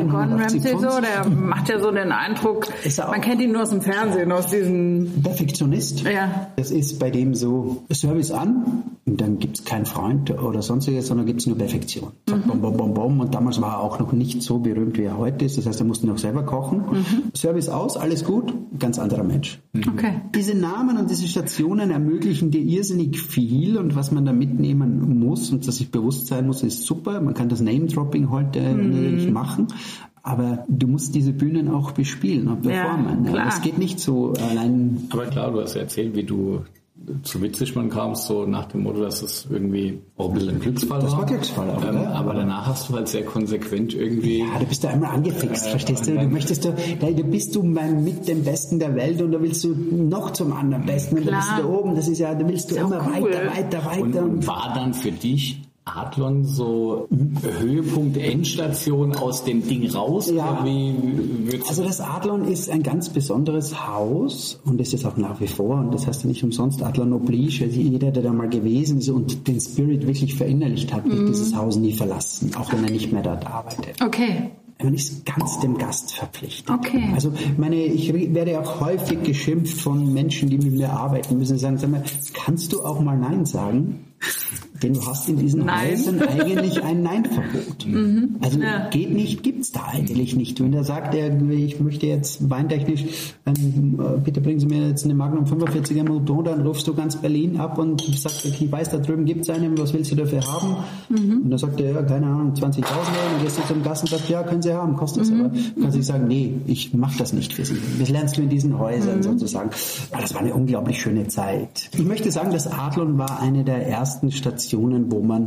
Ramsay so? Der macht ja so den Eindruck, man kennt ihn nur aus dem Fernsehen, aus diesen... Perfektionist. Ja. Das ist bei dem so, Service an und dann gibt es keinen Freund oder sonstiges, sondern gibt es nur Perfektion. Bom, bom, bom, bom. Und damals war er auch noch nicht so berühmt, wie er heute ist. Das heißt, er musste noch selber kochen. Service aus, alles gut, ganz anderer Mensch. Okay. Diese Namen und diese Stationen ermöglichen dir irrsinnig viel und was man da mitnehmen muss und dass sich bewusst sein muss, ist super. Man kann das Name-Dropping heute natürlich machen. Aber du musst diese Bühnen auch bespielen und performen. Ja, das geht nicht so allein. Aber klar, du hast ja erzählt, wie du zu Witzigmann kamst, so nach dem Motto, dass es irgendwie auch ein bisschen ein Glücksfall war. Das war Glücksfall auch, aber danach hast du halt sehr konsequent irgendwie... Ja, du bist da einmal angefixt, verstehst du? Du bist mit dem Besten der Welt und da willst du noch zum anderen Besten und da bist du da oben. Das ist ja, da willst du immer weiter. Und war dann für dich Adlon so Höhepunkt, Endstation aus dem Ding raus? Ja. Also das Adlon ist ein ganz besonderes Haus und ist es auch nach wie vor und das heißt ja nicht umsonst Adlon Oblige. Also jeder, der da mal gewesen ist und den Spirit wirklich verinnerlicht hat, wird dieses Haus nie verlassen, auch wenn er nicht mehr dort arbeitet. Okay. Man ist ganz dem Gast verpflichtet. Okay. Also ich werde auch häufig geschimpft von Menschen, die mit mir arbeiten müssen, sagen, sag mal, kannst du auch mal Nein sagen? Denn du hast in diesen Häusern eigentlich ein Nein-Verbot. Also geht nicht, gibt's da eigentlich nicht. Wenn er sagt, ich möchte jetzt weintechnisch, bitte bringen Sie mir jetzt eine Magnum 45er Mouton, dann rufst du ganz Berlin ab und sagst, ich weiß, da drüben gibt's einen, was willst du dafür haben? Und dann sagt er, ja, keine Ahnung, 20.000 Euro. Und gehst du zum Gast und sagst, ja, können Sie haben, kostet es. Aber kannst du sagen, nee, ich mache das nicht für Sie. Das lernst du in diesen Häusern sozusagen. Aber das war eine unglaublich schöne Zeit. Ich möchte sagen, das Adlon war eine der ersten Stationen, wo man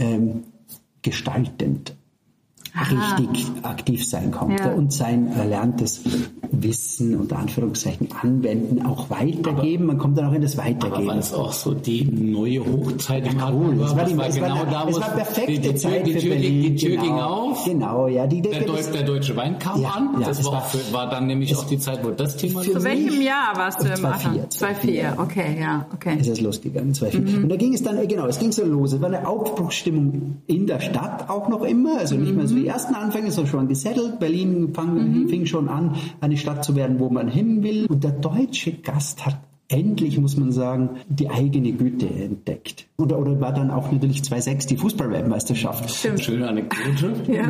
gestaltend richtig aktiv sein konnte und sein erlerntes Wissen unter Anführungszeichen anwenden, auch weitergeben. Man kommt dann auch in das Weitergeben. Aber war das auch so die neue Hochzeit im Adlon? Es war perfekte Zeit für Berlin. Die Tür ging auf. Genau, ja. Der deutsche Wein kam an. Ja, das war dann nämlich auch die Zeit, wo das Thema... Zu welchem Jahr warst du im 2004. 2004, okay, ja, okay. Ist es losgegangen, 2004. Und da ging es dann, es ging so los. Es war eine Aufbruchsstimmung in der Stadt auch noch immer, also nicht mehr so die ersten Anfänge, sondern schon gesettelt. Berlin fing schon an, eine Stadt zu werden, wo man hin will. Und der deutsche Gast hat endlich, muss man sagen, die eigene Güte entdeckt. Oder war dann auch natürlich 2006 die Fußball-Weltmeisterschaft. Stimmt. Schöne Anekdote. Ja.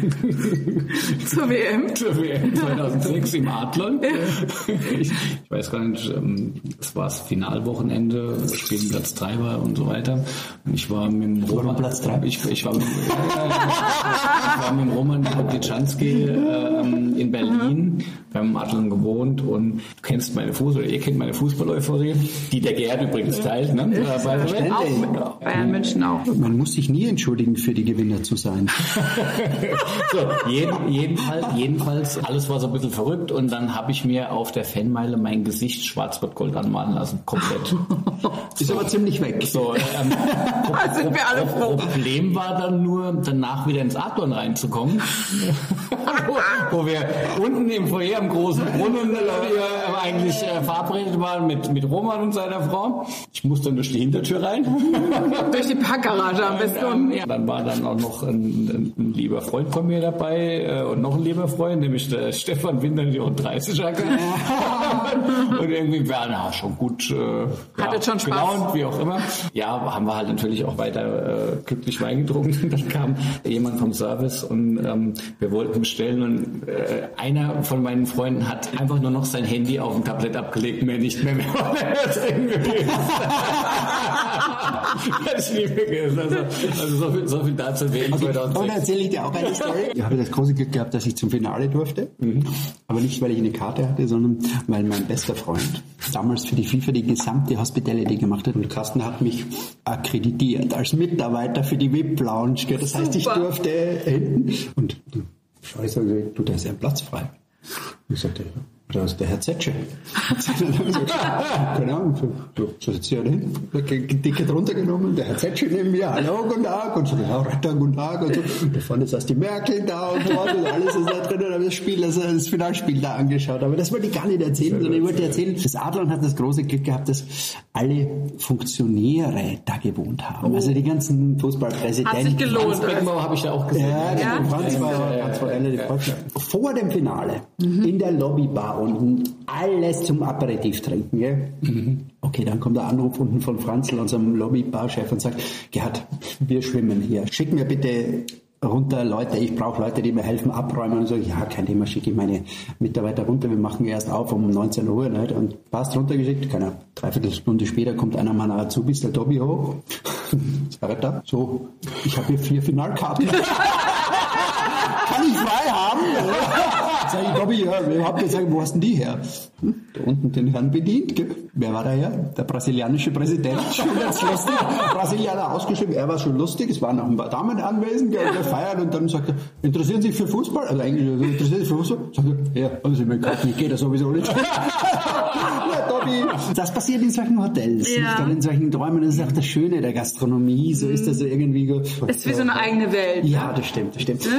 Zur WM. Zur WM 2006 im Adlon. Ja. Ich weiß gar nicht, das war das Finalwochenende, Spiel Platz 3 war und so weiter. Und ich war mit dem Roman... Platz 3? Ich war mit dem Roman Podliczanski in Berlin beim Adlon gewohnt und du kennst meine ihr kennt meine Fußball-Euphorie, die der Gerd übrigens teilt, ne? Bayern München auch. Man muss sich nie entschuldigen, für die Gewinner zu sein. So, jedenfalls, alles war so ein bisschen verrückt und dann habe ich mir auf der Fanmeile mein Gesicht schwarz-rot-gold anmalen lassen, komplett. Ist aber ziemlich weg. So, sind wir alle froh. Problem war dann nur, danach wieder ins Adlon reinzukommen, wo wir unten im Foyer am großen Brunnen wir eigentlich verabredet waren mit Roman und seiner Frau. Ich musste dann durch die Hintertür rein. Durch die Parkgarage am besten. Ja, dann war dann auch noch ein lieber Freund von mir dabei und noch ein lieber Freund, nämlich der Stefan Winter, die auch 30er. Und irgendwie war schon gut hatte schon Spaß. gelaunt, wie auch immer. Ja, haben wir halt natürlich auch weiter glücklich Wein getrunken. Dann kam jemand vom Service und wir wollten bestellen und einer von meinen Freunden hat einfach nur noch sein Handy auf dem Tablett abgelegt, mehr nicht mehr drin gewesen. Hätte ich nie vergessen. Also so viel dazu wählen. Okay. Und erzähle ich dir auch eine Story. Ich habe das große Glück gehabt, dass ich zum Finale durfte. Aber nicht, weil ich eine Karte hatte, sondern weil mein bester Freund damals für die FIFA die gesamte Hospitality gemacht hat. Und Carsten hat mich akkreditiert als Mitarbeiter für die VIP-Lounge. Das heißt, ich durfte hinten. Und schau, ich sage, du, da ist ja ein Platz frei. Und ich sagte, Da ist der Herr Zetsche. Keine Ahnung, so sitzt er da hin, Ticket runtergenommen, der Herr Zetsche neben mir, hallo, guten Tag, und so, ja, Retter, guten Tag, und so. Da vorne saß die Merkel da und dort und alles ist da drin, und habe das Finalspiel da angeschaut. Aber das wollte ich gar nicht erzählen, sondern ich wollte erzählen, das Adlon hat das große Glück gehabt, dass alle Funktionäre da gewohnt haben. Also die ganzen Fußballpräsidenten. Hat sich gelohnt. Franz Beckenbauer habe ich ja auch gesehen. Ja, Franz war relativ falsch. Vor dem Finale, in der Lobbybar unten, alles zum Aperitif trinken. Gell? Okay, dann kommt der Anruf unten von Franzl, unserem Lobbybarchef, und sagt, Gerhard, wir schwimmen hier. Schick mir bitte runter Leute, ich brauche Leute, die mir helfen abräumen. Und so, ja, kein Thema, schicke ich meine Mitarbeiter runter, wir machen erst auf um 19 Uhr. Nicht? Und passt runtergeschickt, keine dreiviertel Stunde später kommt einer meiner Azubis, der Tobi, hoch. Da. So, ich habe hier 4 Finalkarten. Kann ich frei haben? Sag ich, Tobi, ja, wir haben gesagt, wo hast denn die her? Da unten den Herrn bedient. Gell? Wer war da her? Der brasilianische Präsident. Schon ganz lustig. Brasilianer ausgeschrieben, er war schon lustig. Es waren noch ein paar Damen anwesend, wir feiern, und dann sagt er, interessieren Sie sich für Fußball? Also eigentlich, interessieren Sie sich für Fußball? Sagt er, ja, also mir gerade geht das sowieso nicht. Ja, Tobi. Das passiert in solchen Hotels, nicht dann in solchen Träumen. Das ist auch das Schöne der Gastronomie. So ist das irgendwie. Das ist wie so eine eigene Welt. Ja, das stimmt.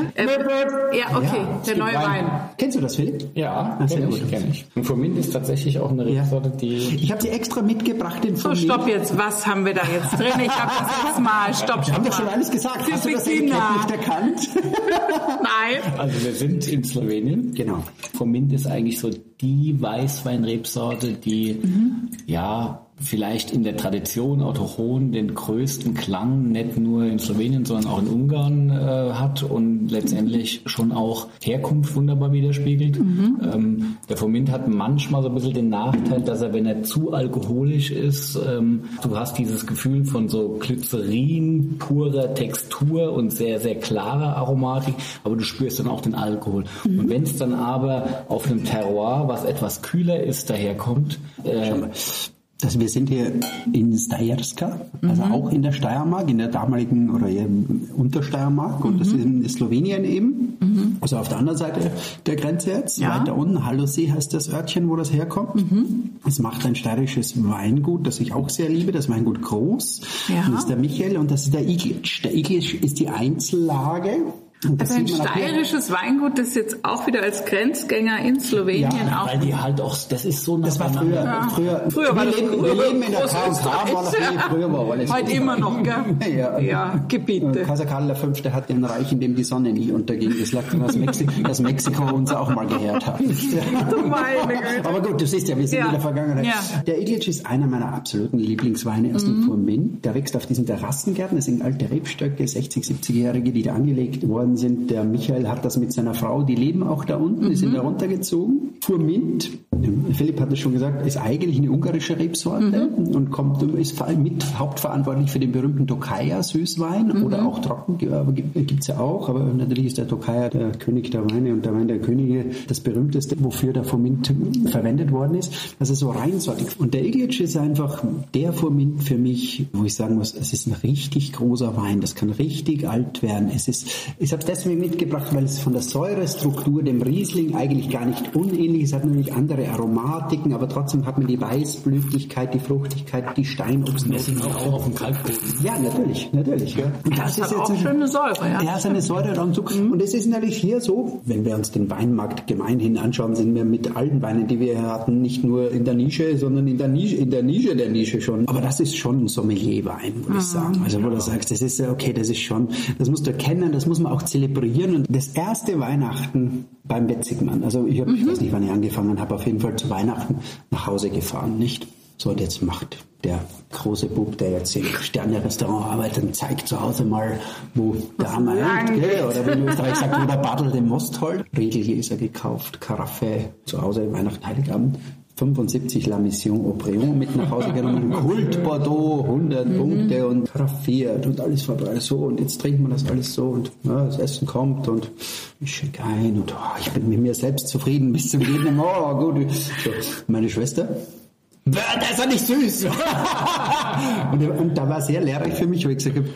Ja, okay, der neue Wein. Kennst du das, Philipp? Ja, kenn ich. Und Formint ist tatsächlich auch eine Rebsorte, die... Ich habe sie extra mitgebracht in Formint. So, stopp jetzt. Was haben wir da jetzt drin? Ich habe das jetzt mal. Stopp. Wir haben doch schon alles gesagt. Hast du das nicht erkannt? Nein. Also wir sind in Slowenien. Genau. Formint ist eigentlich so die Weißweinrebsorte, die vielleicht in der Tradition autochthon den größten Klang nicht nur in Slowenien, sondern auch in Ungarn hat und letztendlich schon auch Herkunft wunderbar widerspiegelt. Der Formint hat manchmal so ein bisschen den Nachteil, dass er, wenn er zu alkoholisch ist, du hast dieses Gefühl von so Glycerin, purer Textur und sehr, sehr klarer Aromatik, aber du spürst dann auch den Alkohol. Und wenn es dann aber auf einem Terroir, was etwas kühler ist, daherkommt, Also wir sind hier in Stajerska, also auch in der Steiermark, in der damaligen oder Untersteiermark, und das ist in Slowenien eben, also auf der anderen Seite der Grenze jetzt, weiter unten, Hallosee heißt das Örtchen, wo das herkommt. Es macht ein steirisches Weingut, das ich auch sehr liebe, das Weingut Groß, das ist der Michael, und das ist der Iglic. Der Iglic ist die Einzellage. Also ein steirisches Weingut, das jetzt auch wieder als Grenzgänger in Slowenien auch. Weil die halt auch, das ist so... Das war früher war wir das leben in der K&K, früher war alles heute immer noch, gell? Ja, Gebiete. Kaiser Karl V. hat ein Reich, in dem die Sonne nie unterging. Das lag daran, dass Mexiko uns auch mal gehört hat. Aber gut, du siehst ja, wir sind in der Vergangenheit. Ja. Der Iglic ist einer meiner absoluten Lieblingsweine aus dem Formint. Der wächst auf diesen Terrassengärten. Das sind alte Rebstöcke, 60-, 70-Jährige, die da angelegt wurden sind. Der Michael hat das mit seiner Frau, die leben auch da unten, die sind da runtergezogen. Formint, Philipp hat es schon gesagt, ist eigentlich eine ungarische Rebsorte und ist vor allem mit hauptverantwortlich für den berühmten Tokaja Süßwein oder auch Trocken, gibt es ja auch, aber natürlich ist der Tokaja der König der Weine und der Wein der Könige das berühmteste, wofür der Formint verwendet worden ist. Das ist so reinsortig. Und der Iglic ist einfach der Formint für mich, wo ich sagen muss, es ist ein richtig großer Wein, das kann richtig alt werden. Ich habe es deswegen mitgebracht, weil es von der Säurestruktur dem Riesling eigentlich gar nicht unähnlich ist. Es hat natürlich andere Aromatiken, aber trotzdem hat man die Weißblütigkeit, die Fruchtigkeit, die Steinobstnoten. Auch auf dem Kalkboden. Ja, natürlich. Ja. Und das ist jetzt auch schöne Säure, ja. Ja, seine Säure und so. Und es ist natürlich hier so, wenn wir uns den Weinmarkt gemeinhin anschauen, sind wir mit allen Weinen, die wir hatten, nicht nur in der Nische, sondern in der Nische der Nische schon. Aber das ist schon ein Sommelierwein, würde ich sagen. Also wo du sagst, das ist okay, das musst du erkennen, das muss man auch zelebrieren. Und das erste Weihnachten beim Wetzigmann, also ich weiß nicht, wann ich angefangen habe, auf jeden Fall zu Weihnachten nach Hause gefahren, nicht? So, und jetzt macht der große Bub, der jetzt im Sterne-Restaurant arbeitet, und zeigt zu Hause mal, wo der Hammer hängt, oder wie in Österreich sagt, wo der Badel den Most holt. Regelgläser gekauft, Karaffe, zu Hause, Weihnachten, Heiligabend. 75 La Mission Aubryon mit nach Hause genommen, Kult Bordeaux, 100 Punkte und raffiert und alles verbreitet so, und jetzt trinkt man das alles so, und das Essen kommt und ich schenke ein und ich bin mit mir selbst zufrieden bis zum Leben. Gut. So, meine Schwester, das ist ja nicht süß. und da war sehr lehrreich für mich, weil ich gesagt habe,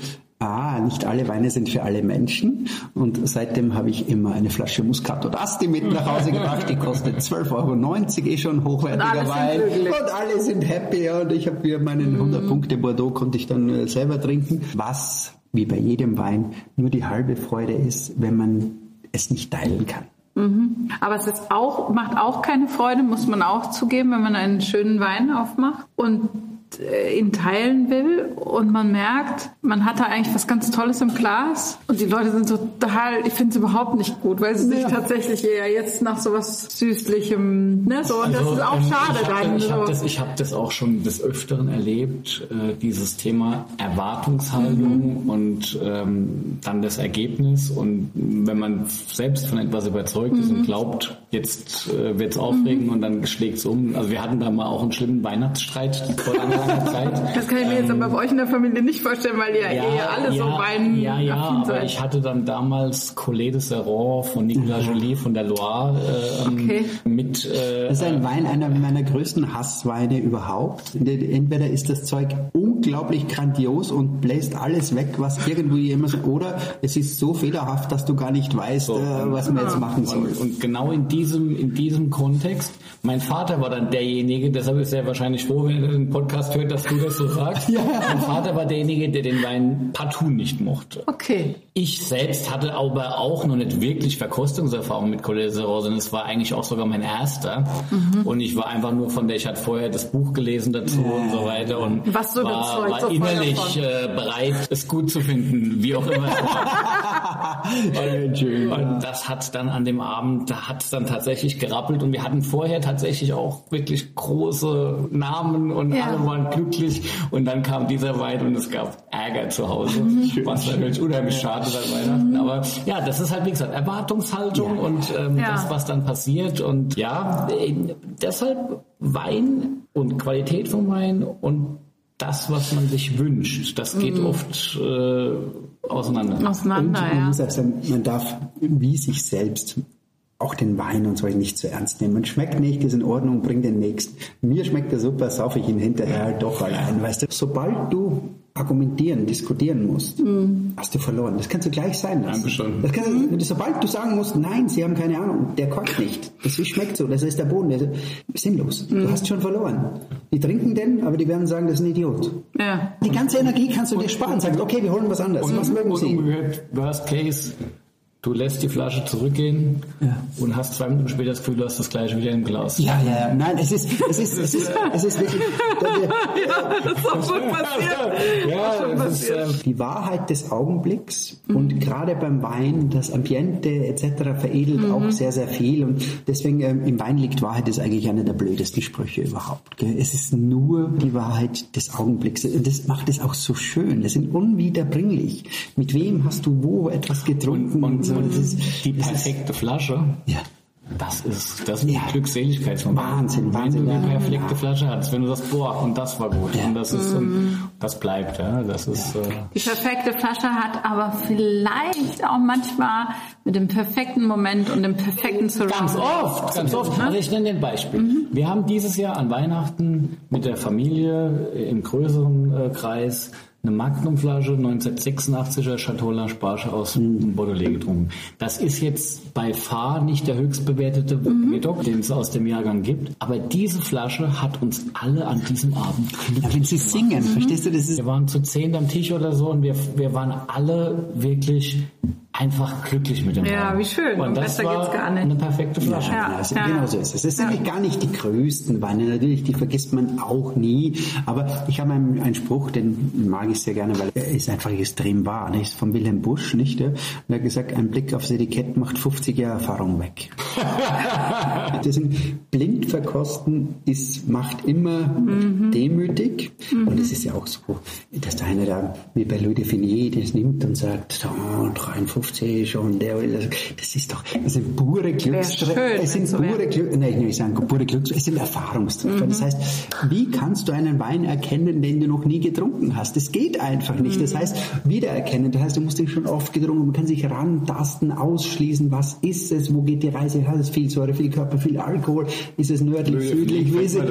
nicht alle Weine sind für alle Menschen. Und seitdem habe ich immer eine Flasche Muscato d'Asti mit nach Hause gebracht. Die kostet 12,90 €, schon hochwertiger Wein. Und alle sind happy. Und ich habe mir meinen 100 Punkte Bordeaux konnte ich dann selber trinken. Was, wie bei jedem Wein, nur die halbe Freude ist, wenn man es nicht teilen kann. Aber es ist macht auch keine Freude, muss man auch zugeben, wenn man einen schönen Wein aufmacht und ihn teilen will und man merkt, man hat da eigentlich was ganz Tolles im Glas und die Leute sind total, ich finde es überhaupt nicht gut, weil sie sich tatsächlich eher jetzt nach sowas Süßlichem, ne, so, und das ist auch schade. Ich habe das auch schon des Öfteren erlebt, dieses Thema Erwartungshaltung und dann das Ergebnis, und wenn man selbst von etwas überzeugt ist und glaubt, jetzt wird's aufregend und dann schlägt es um. Also wir hatten da mal auch einen schlimmen Weihnachtsstreit vor langer Zeit. Das kann ich mir jetzt aber bei euch in der Familie nicht vorstellen, weil ihr eher alle so Wein aber seid. Ich hatte dann damals Collet de Serran von Nicolas Joly von der Loire mit. Das ist ein Wein, einer meiner größten Hassweine überhaupt. Entweder ist das Zeug unglaublich grandios und bläst alles weg, was irgendwie immer so, oder es ist so fehlerhaft, dass du gar nicht weißt, was man jetzt machen soll. Und genau in diesem Kontext, mein Vater war dann derjenige, deshalb ist er wahrscheinlich froh, wenn er den Podcast hört, dass du das so sagst. Mein Vater war derjenige, der den Wein partout nicht mochte. Okay. Ich selbst hatte aber auch noch nicht wirklich Verkostungserfahrung mit Collet de Serran, sondern es war eigentlich auch sogar mein erster. Und ich war einfach nur ich hatte vorher das Buch gelesen dazu und so weiter und war innerlich bereit, es gut zu finden, wie auch immer. Und das hat dann an dem Abend, da hat es dann tatsächlich gerappelt und wir hatten vorher tatsächlich auch wirklich große Namen und alle waren glücklich und dann kam dieser Wein und es gab Ärger zu Hause, was natürlich unheimlich schade bei Weihnachten, aber ja, das ist halt, wie gesagt, Erwartungshaltung und das, was dann passiert, und deshalb Wein und Qualität vom Wein und das, was man sich wünscht, das geht oft auseinander. Und man muss auch sagen, man darf wie sich selbst auch den Wein und so nicht zu ernst nehmen. Man schmeckt nicht, ist in Ordnung, bring den nächsten. Mir schmeckt er super, saufe ich ihn hinterher doch allein. Weißt du, sobald du diskutieren musst, hast du verloren. Das kannst du gleich sein lassen. Sobald du sagen musst, nein, sie haben keine Ahnung, der kocht nicht. Das schmeckt so, das ist der Boden. Das ist sinnlos. Du hast schon verloren. Die trinken den, aber die werden sagen, das ist ein Idiot. Ja. Die ganze Energie kannst du dir sparen. Sagen, okay, wir holen was anderes. Was mögen sie? Worst Case, du lässt die Flasche zurückgehen und hast 2 Minuten später das Gefühl, du hast das gleiche wieder im Glas. Ja. Nein, es ist wirklich. Das ist auch schon passiert. Die Wahrheit des Augenblicks und gerade beim Wein, das Ambiente etc. veredelt auch sehr, sehr viel. Und deswegen im Wein liegt Wahrheit ist eigentlich einer der blödesten Sprüche überhaupt. Gell? Es ist nur die Wahrheit des Augenblicks. Und das macht es auch so schön. Das sind unwiederbringlich. Mit wem hast du wo etwas getrunken? Und die perfekte Flasche, das ist die Glückseligkeitsmoment. Wenn du eine perfekte Flasche hast, wenn du sagst, und das war gut, und das ist, und das bleibt, das ist. Die perfekte Flasche hat aber vielleicht auch manchmal mit dem perfekten Moment und dem perfekten Surround. Ganz oft. Also ich nenne dir ein Beispiel. Wir haben dieses Jahr an Weihnachten mit der Familie im größeren Kreis eine Magnumflasche 1986er Chateau Lange aus Beaujolais getrunken. Das ist jetzt bei far nicht der höchst bewertete Medoc, den es aus dem Jahrgang gibt. Aber diese Flasche hat uns alle an diesem Abend glücklich wenn sie singen, verstehst du? Das ist wir waren zu 10 am Tisch oder so und wir waren alle wirklich einfach glücklich mit dem Wein. Ja, wie schön. Und das besser geht's gar nicht. Eine perfekte Flasche. Genau so ist es. Es sind nämlich gar nicht die größten Weine. Natürlich, die vergisst man auch nie. Aber ich habe einen Spruch, den mag ich sehr gerne, weil er ist einfach extrem wahr. Der ist von Wilhelm Busch, nicht? Er hat gesagt, ein Blick aufs Etikett macht 50 Jahre Erfahrung weg. Deswegen blind verkosten macht immer demütig. Und es ist ja auch so, dass der eine da, wie bei Louis de Vigny, das nimmt und sagt, 53 ruft sie schon, das sind pure Glückstreffer. Es sind pure Glückstreffer, es sind Erfahrungstreffer. Das heißt, wie kannst du einen Wein erkennen, den du noch nie getrunken hast? Das geht einfach nicht. Das heißt, wiedererkennen. Das heißt, du musst ihn schon oft getrunken, man kann sich rantasten, ausschließen, was ist es, wo geht die Reise, hat es viel Säure, viel Körper, viel Alkohol, ist es nördlich, südlich, wie ist es?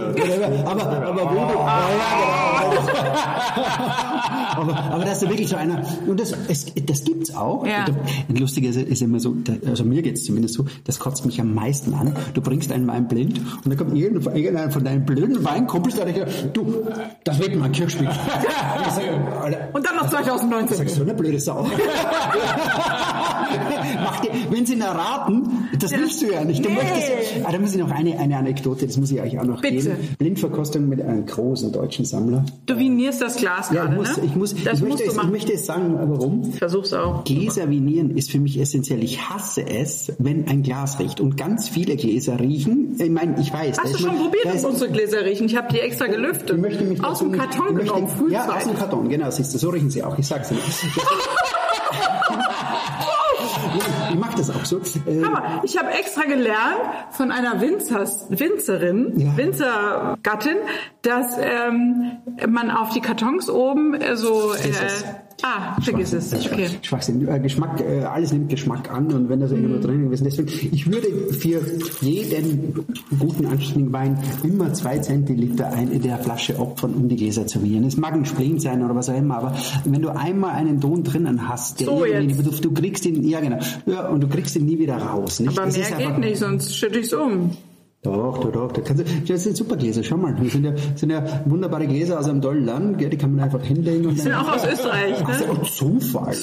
Aber das ist wirklich so einer, und das gibt's auch. Ja. Und lustig ist immer so, also mir geht's zumindest so, das kotzt mich am meisten an. Du bringst einen Wein blind und dann kommt irgendeiner von deinen blöden Weinkumpels, der sagt, du, das wird mal ein Kirchspiel. Und dann noch 2019. Sagst du, eine blöde Sau. Wenn sie erraten, das willst du ja nicht. Du möchtest, da muss ich noch eine Anekdote, das muss ich euch auch noch geben. Blindverkostung mit einem großen deutschen Sammler. Du vinierst das Glas gerade, ne? Ich möchte es sagen, warum. Ich versuch's auch. Gläser vinieren ist für mich essentiell. Ich hasse es, wenn ein Glas riecht. Und ganz viele Gläser riechen. Ich meine, ich weiß. Hast du schon probiert, dass unsere Gläser riechen? Ich habe die extra gelüftet. Aus dem Karton genommen, frühzeitig. Ja, aus dem Karton, genau. Siehst du, so riechen sie auch. Ich sag's dir. Ich mache das auch so. Aber ich habe extra gelernt von einer Winzergattin, dass man auf die Kartons oben vergiss es. Okay. Schwachsinn. Geschmack, alles nimmt Geschmack an und wenn das irgendwo drin ist. Deswegen, ich würde für jeden guten, anständigen Wein immer 2 Zentiliter in der Flasche opfern, um die Gläser zu vinieren. Es mag ein Spleen sein oder was auch immer, aber wenn du einmal einen Ton drinnen hast, du kriegst ihn, ja genau, ja, und du kriegst ihn nie wieder raus. Nicht? Aber mehr geht nicht, sonst schütte ich es um. Doch. Das sind super Gläser, schau mal. Das sind ja wunderbare Gläser aus einem tollen Land, die kann man einfach hinlegen. Und die sind auch aus Österreich, ne? Zufall.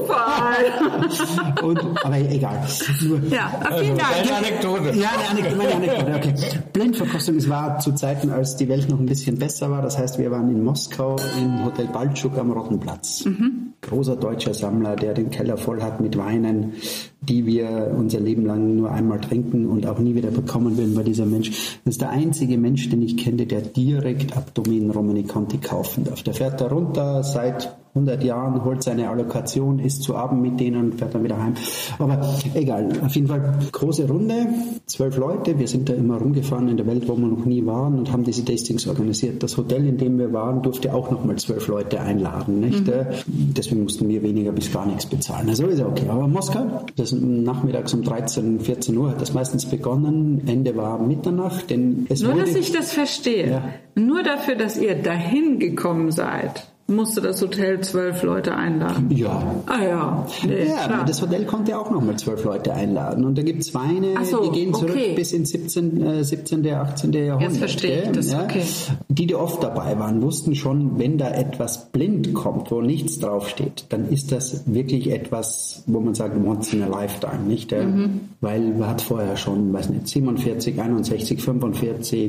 Aber egal. Vielen Dank. Eine Anekdote. Ja, meine Anekdote, okay. Blindverkostung, es war zu Zeiten, als die Welt noch ein bisschen besser war. Das heißt, wir waren in Moskau im Hotel Baltschuk am Rottenplatz. Großer deutscher Sammler, der den Keller voll hat mit Weinen, die wir unser Leben lang nur einmal trinken und auch nie wieder bekommen werden, weil dieser Mensch, das ist der einzige Mensch, den ich kenne, der direkt ab Domaine Romani Conti kaufen darf. Der fährt da runter seit 100 Jahren, holt seine Allokation, isst zu Abend mit denen und fährt dann wieder heim. Aber egal, auf jeden Fall große Runde, 12 Leute. Wir sind da immer rumgefahren in der Welt, wo wir noch nie waren und haben diese Tastings organisiert. Das Hotel, in dem wir waren, durfte auch nochmal 12 Leute einladen. Nicht? Deswegen mussten wir weniger bis gar nichts bezahlen. Also ist ja okay. Aber Moskau, das ist nachmittags um 13, 14 Uhr hat das meistens begonnen. Ende war Mitternacht. Dass ich das verstehe. Nur dafür, dass ihr dahin gekommen seid, musste das Hotel 12 Leute einladen? Ja. Klar. Das Hotel konnte auch nochmal 12 Leute einladen. Und da gibt es Weine, die gehen zurück bis ins 17., 18. Jahrhundert. Jetzt verstehe ich das, okay. Die oft dabei waren, wussten schon, wenn da etwas blind kommt, wo nichts draufsteht, dann ist das wirklich etwas, wo man sagt, once in a lifetime, nicht? Weil man hat vorher schon, 47, 61, 45,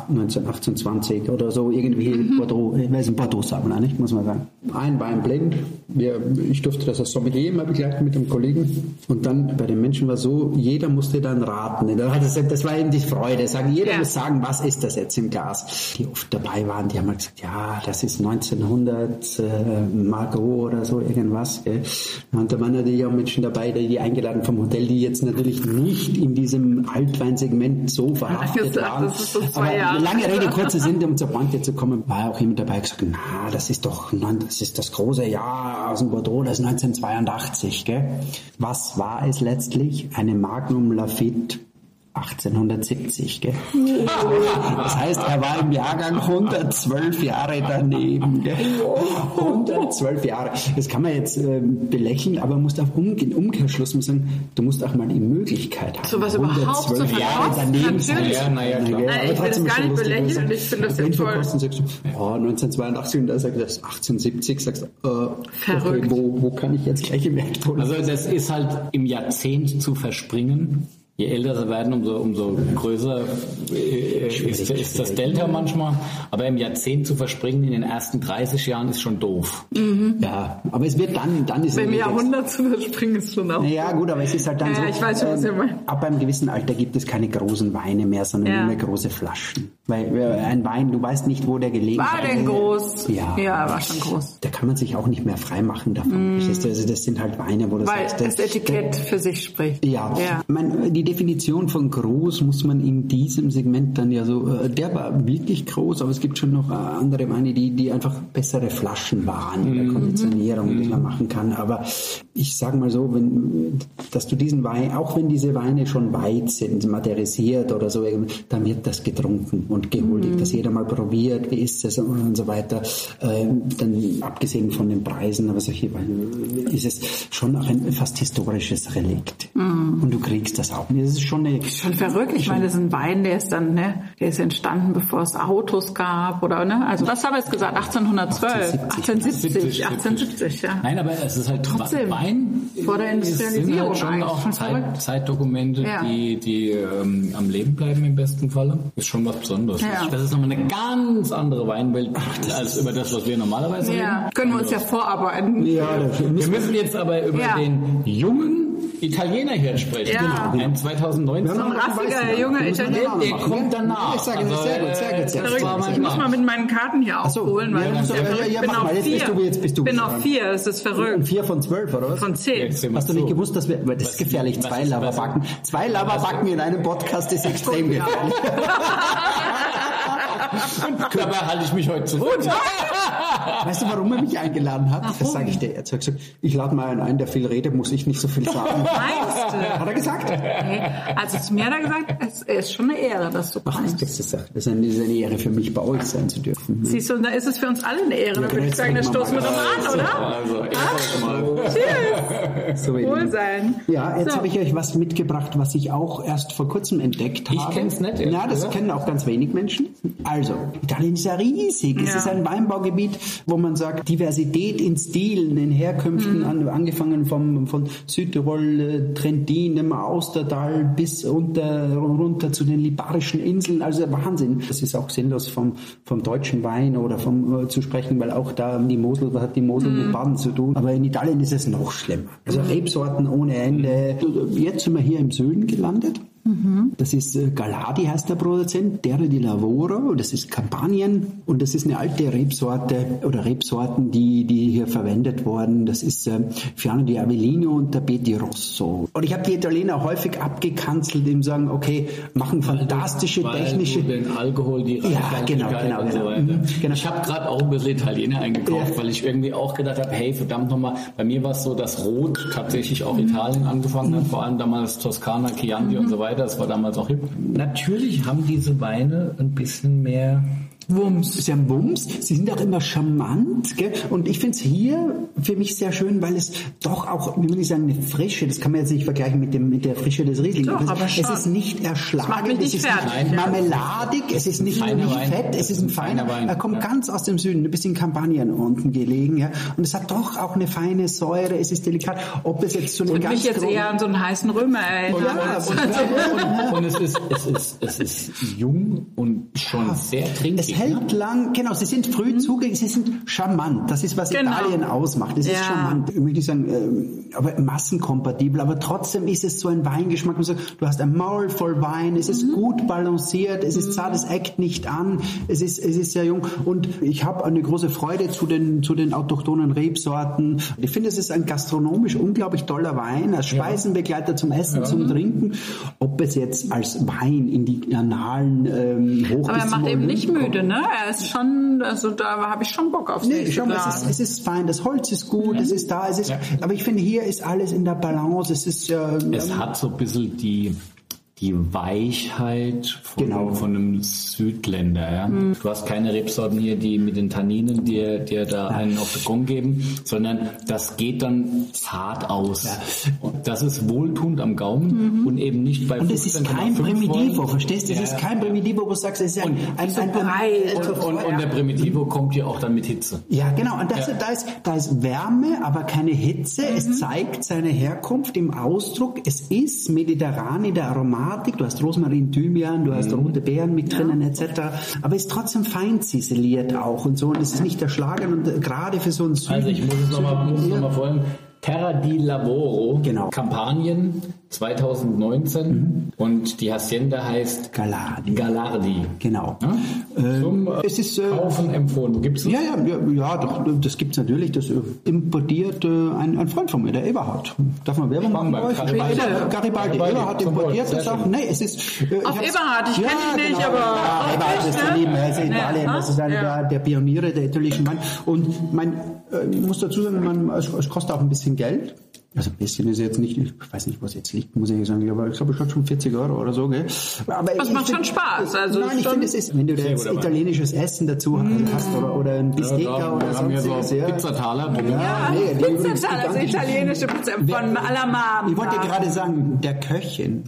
1928 oder so irgendwie Bordeaux, Bordeaux-Sammler, nicht? Muss man sagen. Ein Wein blind. Ich durfte das als Sommelier mal begleiten mit einem Kollegen. Und dann bei den Menschen war so, jeder musste dann raten. Das war eben die Freude. Jeder muss sagen, was ist das jetzt im Glas? Die oft dabei waren, die haben mal gesagt, ja, das ist 1900 Margaux oder so irgendwas. Gell? Und da waren natürlich auch Menschen dabei, die eingeladen vom Hotel, die jetzt natürlich nicht in diesem Altweinsegment so verhaftet waren. Das ist so 2 Jahre. Lange Rede, kurze Sinn, um zur Pointe zu kommen, war auch jemand dabei gesagt, das ist das große Jahr aus dem Bordeaux, das ist 1982. Gell? Was war es letztlich? Eine Magnum Lafite 1870. Gell? Das heißt, er war im Jahrgang 112 Jahre daneben. Gell? 112 Jahre. Das kann man jetzt belächeln, aber man muss auch Umkehrschluss sagen, du musst auch mal die Möglichkeit haben. So was überhaupt zu Jahre daneben natürlich. Klar. Ich will das gar nicht belächeln und ich finde das ja toll. Sagst du, 1982 und da sagt das 1870, sagst du, verrückt. Okay, wo kann ich jetzt gleich im Wert holen? Also das ist halt im Jahrzehnt zu verspringen. je älter sie werden, umso größer ist das Delta manchmal. Aber im Jahrzehnt zu verspringen in den ersten 30 Jahren ist schon doof. Ja, aber es wird dann ist es... Im Jahrhundert zu verspringen ist schon auch... Ja gut, aber es ist halt dann so... Ich weiß schon, was ihr meint. Ab einem gewissen Alter gibt es keine großen Weine mehr, sondern nur mehr große Flaschen. Weil ein Wein, du weißt nicht, wo der gelegen hat. War der groß? Ja, war schon groß. Da kann man sich auch nicht mehr frei machen davon. Also das sind halt Weine, wo das weil das Etikett für sich spricht. Ja. Die Definition von groß muss man in diesem Segment dann der war wirklich groß, aber es gibt schon noch andere Weine, die einfach bessere Flaschen waren in der Konditionierung, die man machen kann. Aber ich sage mal so, dass du diesen Wein, auch wenn diese Weine schon weit sind, materialisiert oder so, dann wird das getrunken und gehuldigt, dass jeder mal probiert, wie ist es und so weiter. Dann abgesehen von den Preisen, aber solche Weine ist es schon auch ein fast historisches Relikt. Und du kriegst das auch. Das ist schon verrückt. Ich meine, das ist ein Wein, der ist entstanden, bevor es Autos gab, oder, ne? Also, was haben wir jetzt gesagt? 1870, ja. Nein, aber es ist halt trotzdem Wein. Vor der Industrialisierung. Es sind halt schon auch Zeitdokumente, die am Leben bleiben im besten Falle. Ist schon was Besonderes. Ja. Das ist nochmal eine ganz andere Weinwelt als über das, was wir normalerweise reden. Können wir uns vorarbeiten. Ja, wir müssen jetzt aber über den jungen Italiener hier sprechen. Ja. Ein 2019. So ein raffiger junger Italiener. Der kommt danach. Ich sage, sehr gut. Ich muss mal mit meinen Karten hier aufholen, weil ich bin auf 4. Ich bin auf 4, das ist verrückt. Und 4 von 12, oder was? Von 10. Hast du nicht gewusst, das ist gefährlich, 2 Laberbacken. 2 Laberbacken in einem Podcast ist extrem gefährlich. Und dabei halte ich mich heute zurück. Weißt du, warum er mich eingeladen hat? Das sage ich dir jetzt. Er hat gesagt, ich lade mal einen ein, der viel redet, muss ich nicht so viel sagen. Meinst du? Hat er gesagt. Okay. Also zu mir hat er gesagt, es ist schon eine Ehre, dass du kommst. Das ist eine Ehre für mich, bei euch sein zu dürfen. Siehst du, und da ist es für uns alle eine Ehre. Da würde ich sagen, da stoßen wir doch mal an, oder? Cheers! Wohlsein. Ja, jetzt habe ich euch was mitgebracht, was ich auch erst vor kurzem entdeckt habe. Ich kenne es nicht. Ja, das kennen auch ganz wenig Menschen. Also, Italien ist ja riesig. Es ist ein Weinbaugebiet, wo man sagt, Diversität in Stilen, in Herkünften, angefangen von Südtirol, Trentin, dem Austertal bis runter zu den Liparischen Inseln. Also Wahnsinn. Das ist auch sinnlos vom deutschen Wein oder zu sprechen, weil auch da hat die Mosel mit Baden zu tun. Aber in Italien ist es noch schlimmer. Also Rebsorten ohne Ende. Jetzt sind wir hier im Süden gelandet. Das ist Gallardi, heißt der Produzent, Terre di Lavoro, das ist Kampanien und das ist eine alte Rebsorte oder Rebsorten, die hier verwendet wurden. Das ist Fiano di Avellino und Tapeti Rosso. Und ich habe die Italiener häufig abgekanzelt, im sagen, okay, machen fantastische technische... den Alkohol, die genau. Und so weiter. Genau. Ich habe gerade auch ein bisschen Italiener eingekauft, weil ich irgendwie auch gedacht habe, hey, verdammt nochmal, bei mir war es so, dass Rot tatsächlich auch Italien angefangen hat, vor allem damals Toskana, Chianti und so weiter. Das war damals auch hip. Natürlich haben diese Weine ein bisschen mehr Wumms. Sie haben Wumms, sie sind auch immer charmant, gell? Und ich finde es hier für mich sehr schön, weil es doch auch, wie will ich sagen, eine Frische, das kann man jetzt nicht vergleichen mit der Frische des Riesling. Doch, aber es ist nicht erschlagend, es ist fertig, nicht marmeladig, es ist nicht fett, es ist ein feiner Wein. Er kommt ganz aus dem Süden, ein bisschen Kampagnen unten gelegen, ja. Und es hat doch auch eine feine Säure, es ist delikat. Ob es jetzt so eine ganz mich jetzt eher an so einen heißen Römer erinnert. Und es ist jung und schon sehr trinkig. Es hält lang, genau, sie sind früh zugänglich, sie sind charmant. Das ist, was Italien ausmacht. Es ist charmant. Ich möchte nicht sagen, aber massenkompatibel, aber trotzdem ist es so ein Weingeschmack. Du hast ein Maul voll Wein, es ist gut balanciert, es ist zart, es eckt nicht an, es ist sehr jung. Und ich habe eine große Freude zu den autochthonen Rebsorten. Ich finde, es ist ein gastronomisch unglaublich toller Wein, als Speisenbegleiter zum Essen, zum Trinken. Ob es jetzt als Wein in die Annalen hoch aber er macht eben nicht müde, ne? Er ist schon, also da habe ich schon Bock aufs nächste Glas. Es ist fein, das Holz ist gut, es ist da, aber ich finde, hier ist alles in der Balance, es ist es hat so ein bisschen die die Weichheit von einem Südländer. Ja? Du hast keine Rebsorten hier, die mit den Tanninen dir da einen auf den Gong geben, sondern das geht dann zart aus. Ja. Und das ist wohltuend am Gaumen und eben nicht bei 15,5 Und es ist kein Primitivo, verstehst du? Es ist kein Primitivo, wo du sagst, es ist ein Brei. Und der Primitivo kommt ja auch dann mit Hitze. Ja, genau. Und da ist Wärme, aber keine Hitze. Es zeigt seine Herkunft im Ausdruck. Es ist mediterran in der Aromatik. Du hast Rosmarin, Thymian, du hast rote Beeren mit drinnen etc. Aber es ist trotzdem fein ziseliert auch und so. Und es ist nicht erschlagen und gerade für so einen Süden. Also ich muss es nochmal vorhin. Terra di Lavoro, Kampanien 2019 und die Hacienda heißt Galardi. Genau. Ja? Zum Kaufen empfohlen. Gibt's das? Ja, doch, das gibt's natürlich. Das importiert ein Freund von mir, der Eberhard. Darf man Werbung machen? Garibaldi. Eberhard importiert das auch. Nee, es ist... Auf Eberhard, ich kenne ihn nicht, aber... Ja, Eberhard ist daneben, er ist in Italien, das ist einer der Pioniere der italienischen Wein. Und ich muss dazu sagen, es kostet auch ein bisschen Geld. Also ein bisschen ist jetzt nicht, ich weiß nicht, was jetzt liegt, muss ich sagen, aber ich glaube, es hat schon 40 € oder so, gell? Aber das macht schon Spaß. Also nein, ich finde, es ist, wenn du da jetzt italienisches Essen dazu hast oder ein Bistecca oder sonstiges. So Pizzataler. Pizzataler, also italienische Pizza von Alamam. Ich wollte gerade sagen, der Köchin,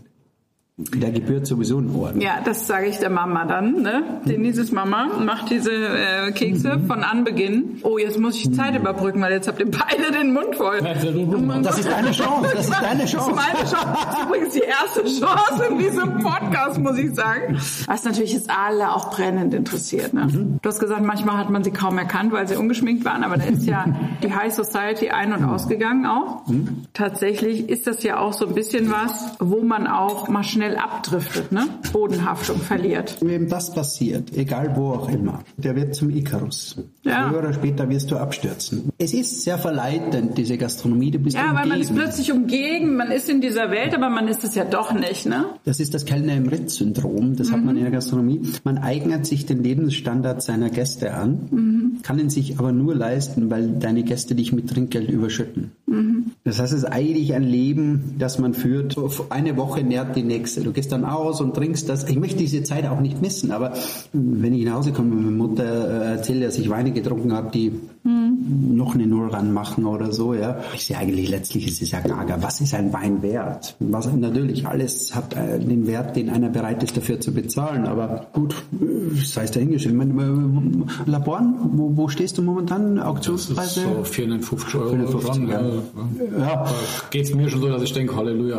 der gebührt sowieso ein Orden. Ja, das sage ich der Mama dann, ne? Denises Mama macht diese Kekse von Anbeginn. Oh, jetzt muss ich Zeit überbrücken, weil jetzt habt ihr beide den Mund voll. Das ist deine Chance. Das ist meine Chance. Das ist meine Chance. Das ist übrigens die erste Chance in diesem Podcast, muss ich sagen. Was natürlich jetzt alle auch brennend interessiert, ne? Du hast gesagt, manchmal hat man sie kaum erkannt, weil sie ungeschminkt waren, aber da ist ja die High Society ein- und ausgegangen auch. Tatsächlich ist das ja auch so ein bisschen was, wo man auch mal schnell abdriftet, ne? Bodenhaftung verliert. Wenn das passiert, egal wo auch immer, der wird zum Ikarus. Ja. Früher oder später wirst du abstürzen. Es ist sehr verleitend, diese Gastronomie. Du bist weil man ist plötzlich umgeben, man ist in dieser Welt, aber man ist es ja doch nicht, ne? Das ist das Kellner im Ritz-Syndrom, das hat man in der Gastronomie. Man eignet sich den Lebensstandard seiner Gäste an, kann ihn sich aber nur leisten, weil deine Gäste dich mit Trinkgeld überschütten. Das heißt, es ist eigentlich ein Leben, das man führt. Eine Woche nährt die nächste. Du gehst dann aus und trinkst das. Ich möchte diese Zeit auch nicht missen, aber wenn ich nach Hause komme und meine Mutter erzählt, dass ich Weine getrunken habe, die noch eine Null ranmachen oder so, ja. Ich sehe eigentlich, letztlich ist es ja gaga. Was ist ein Wein wert? Was, natürlich, alles hat den Wert, den einer bereit ist, dafür zu bezahlen. Aber gut, sei es dahingestellt. Laborn, wo stehst du momentan? Auktionspreise? So 450 €. Ja. Geht's mir schon so, dass ich denke, Halleluja.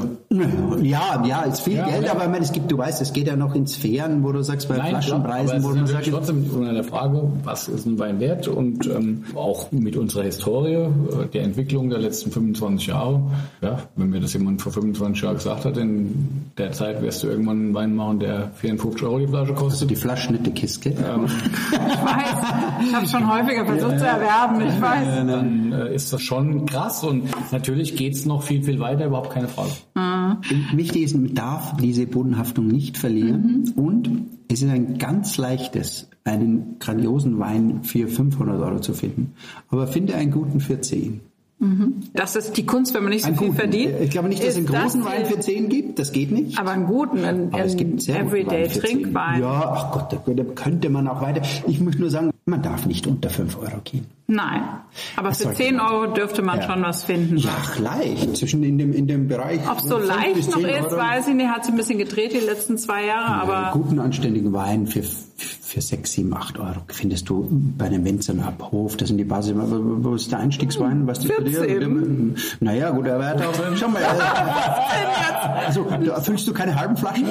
Ja, ist viel Geld, aber ich meine, du weißt, es geht ja noch in Sphären, wo du sagst, bei Flaschenpreisen, wo du sagst... Trotzdem eine Frage, was ist ein Wein wert? Und auch mit unserer Historie, der Entwicklung der letzten 25 Jahre, ja, wenn mir das jemand vor 25 Jahren gesagt hat, in der Zeit wirst du irgendwann einen Wein machen, der 54 € die Flasche kostet. Also die Flasche, nicht die Kiste. Ich weiß, ich habe schon häufiger versucht zu erwerben, ich weiß. Dann ist das schon krass und natürlich geht's noch viel, viel weiter, überhaupt keine Frage. Wichtig ist, man darf diese Bodenhaftung nicht verlieren und es ist ein ganz leichtes, einen grandiosen Wein für 500 € zu finden. Aber finde einen guten für 10. Das ist die Kunst, wenn man nicht so viel verdient. Ich glaube nicht, dass es einen großen Wein für 10 gibt. Das geht nicht. Aber einen guten, einen Everyday-Trinkwein. Ja, ach Gott, da könnte man auch weiter. Ich möchte nur sagen, man darf nicht unter 5 € gehen. Nein, aber das für 10 € dürfte man schon was finden. Ja, leicht. Zwischen in dem Bereich. Ob so leicht noch ist, weiß ich nicht. Hat sich ein bisschen gedreht die letzten 2 Jahre, aber... Einen guten, anständigen Wein für 6, 7, 8 € findest du bei einem Winzer ab Hof. Das sind die Basis. Wo ist der Einstiegswein? Was ist 14. Naja, gut, aber er hat auch... Schau mal. Also, erfüllst du keine halben Flaschen?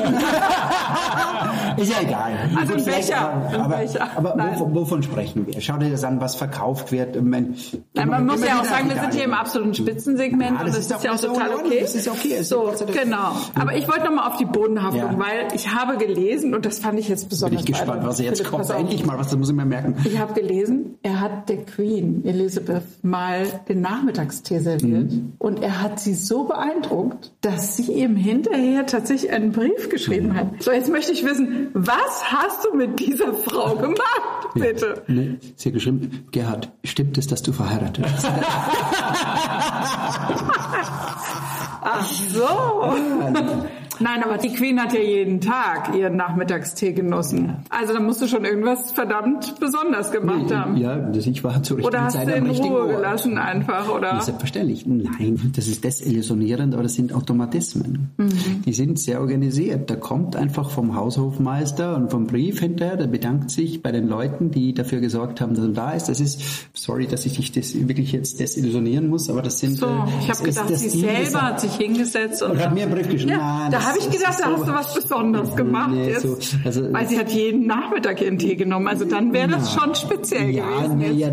Ist ja egal. Also ein Becher. Aber wovon sprechen wir? Schau dir das an, was verkauft wird. Man muss ja auch sagen, wir sind hier im absoluten Spitzensegment und das ist ja auch total okay. Das ist okay. So, genau. Aber ich wollte nochmal auf die Bodenhaftung, weil ich habe gelesen, und das fand ich jetzt besonders bin ich gespannt, was jetzt kommt. Endlich mal was, das muss ich mir merken. Ich habe gelesen, er hat der Queen Elizabeth mal den Nachmittagstee serviert und er hat sie so beeindruckt, dass sie ihm hinterher tatsächlich einen Brief geschrieben hat. So, jetzt möchte ich wissen, was hast du mit dieser Frau gemacht, bitte? Ja, nee, sie hat geschrieben, Gerhard, stimmt es, dass du verheiratet bist? Ach so. Nein, aber die Queen hat ja jeden Tag ihren Nachmittagstee genossen. Ja. Also da musst du schon irgendwas verdammt besonders gemacht haben. Ja, ich war zur richtigen Zeit am richtigen Ort. Oder hast du in Ruhe gelassen einfach, oder? Ja, selbstverständlich. Nein, das ist desillusionierend, aber das sind Automatismen. Die sind sehr organisiert. Da kommt einfach vom Haushofmeister und vom Brief hinterher, der bedankt sich bei den Leuten, die dafür gesorgt haben, dass er da ist. Das ist, sorry, dass ich dich das wirklich jetzt desillusionieren muss, aber das sind... So, ich habe gedacht, sie selber hat sich hingesetzt und hat mir einen Brief geschrieben. Ja, da habe ich gedacht, da hast du was Besonderes gemacht. Nee, jetzt, so, weil sie hat jeden Nachmittag ihren Tee genommen. Also dann wäre das schon speziell gewesen. Ja,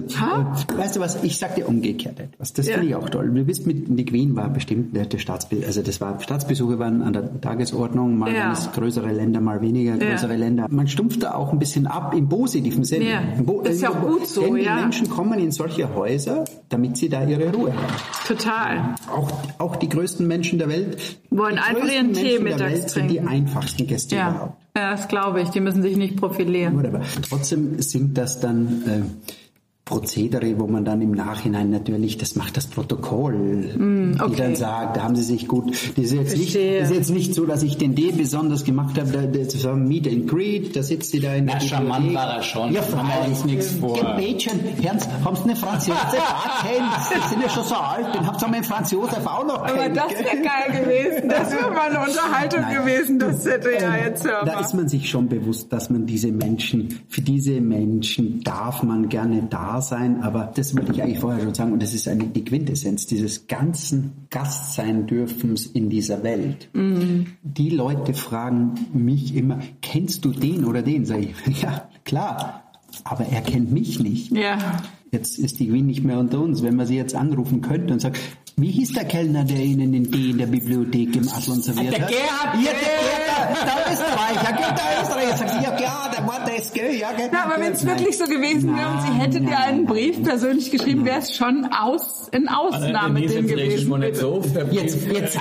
weißt du was, ich sag dir umgekehrt etwas. Das finde ich auch toll. Du bist die Queen war bestimmt der Staatsbesuche waren an der Tagesordnung, mal ganz größere Länder, mal weniger größere Länder. Man stumpft da auch ein bisschen ab im positiven Sinne. Ja. Das ist ja auch gut so, denn die Menschen kommen in solche Häuser, damit sie da ihre Ruhe haben. Total. Auch die größten Menschen der Welt wollen einfach ihren Tee mittags trinken. Sind die einfachsten Gäste überhaupt. Ja, das glaube ich. Die müssen sich nicht profilieren. Aber trotzdem sind das dann Prozedere, wo man dann im Nachhinein natürlich, das macht das Protokoll, die dann sagt, da haben sie sich gut, das ist jetzt nicht so, dass ich den Tee besonders gemacht habe, das war Meet and Greet, da sitzt sie da in der charmant war er schon, ja, haben wir uns nichts vor. Mädchen, Ernst, haben Sie eine Franz Josef auch kennt? Die sind ja schon so alt, den habt ihr mit Franz Josef auch noch kennt. Aber das wäre geil gewesen, das wäre mal eine Unterhaltung gewesen, das hätte jetzt hören. Da ist man sich schon bewusst, dass man für diese Menschen darf man gerne da sein, aber das wollte ich eigentlich vorher schon sagen und das ist die Quintessenz dieses ganzen Gastsein-Dürfens in dieser Welt. Die Leute fragen mich immer, kennst du den oder den? Sag ich, ja, klar, aber er kennt mich nicht. Ja. Jetzt ist die Queen nicht mehr unter uns. Wenn man sie jetzt anrufen könnte und sagt, wie hieß der Kellner, der Ihnen den Tee in der Bibliothek im Adlon serviert hat? Der Gerhard! Ja, der Österreicher, der Österreicher. Sagt sie, ja, der war das, gell? Ja, gell? Ja, aber wenn es wirklich so gewesen wäre und sie hätte dir einen Brief persönlich geschrieben, wäre es schon ein Ausnahmeding gewesen. Jetzt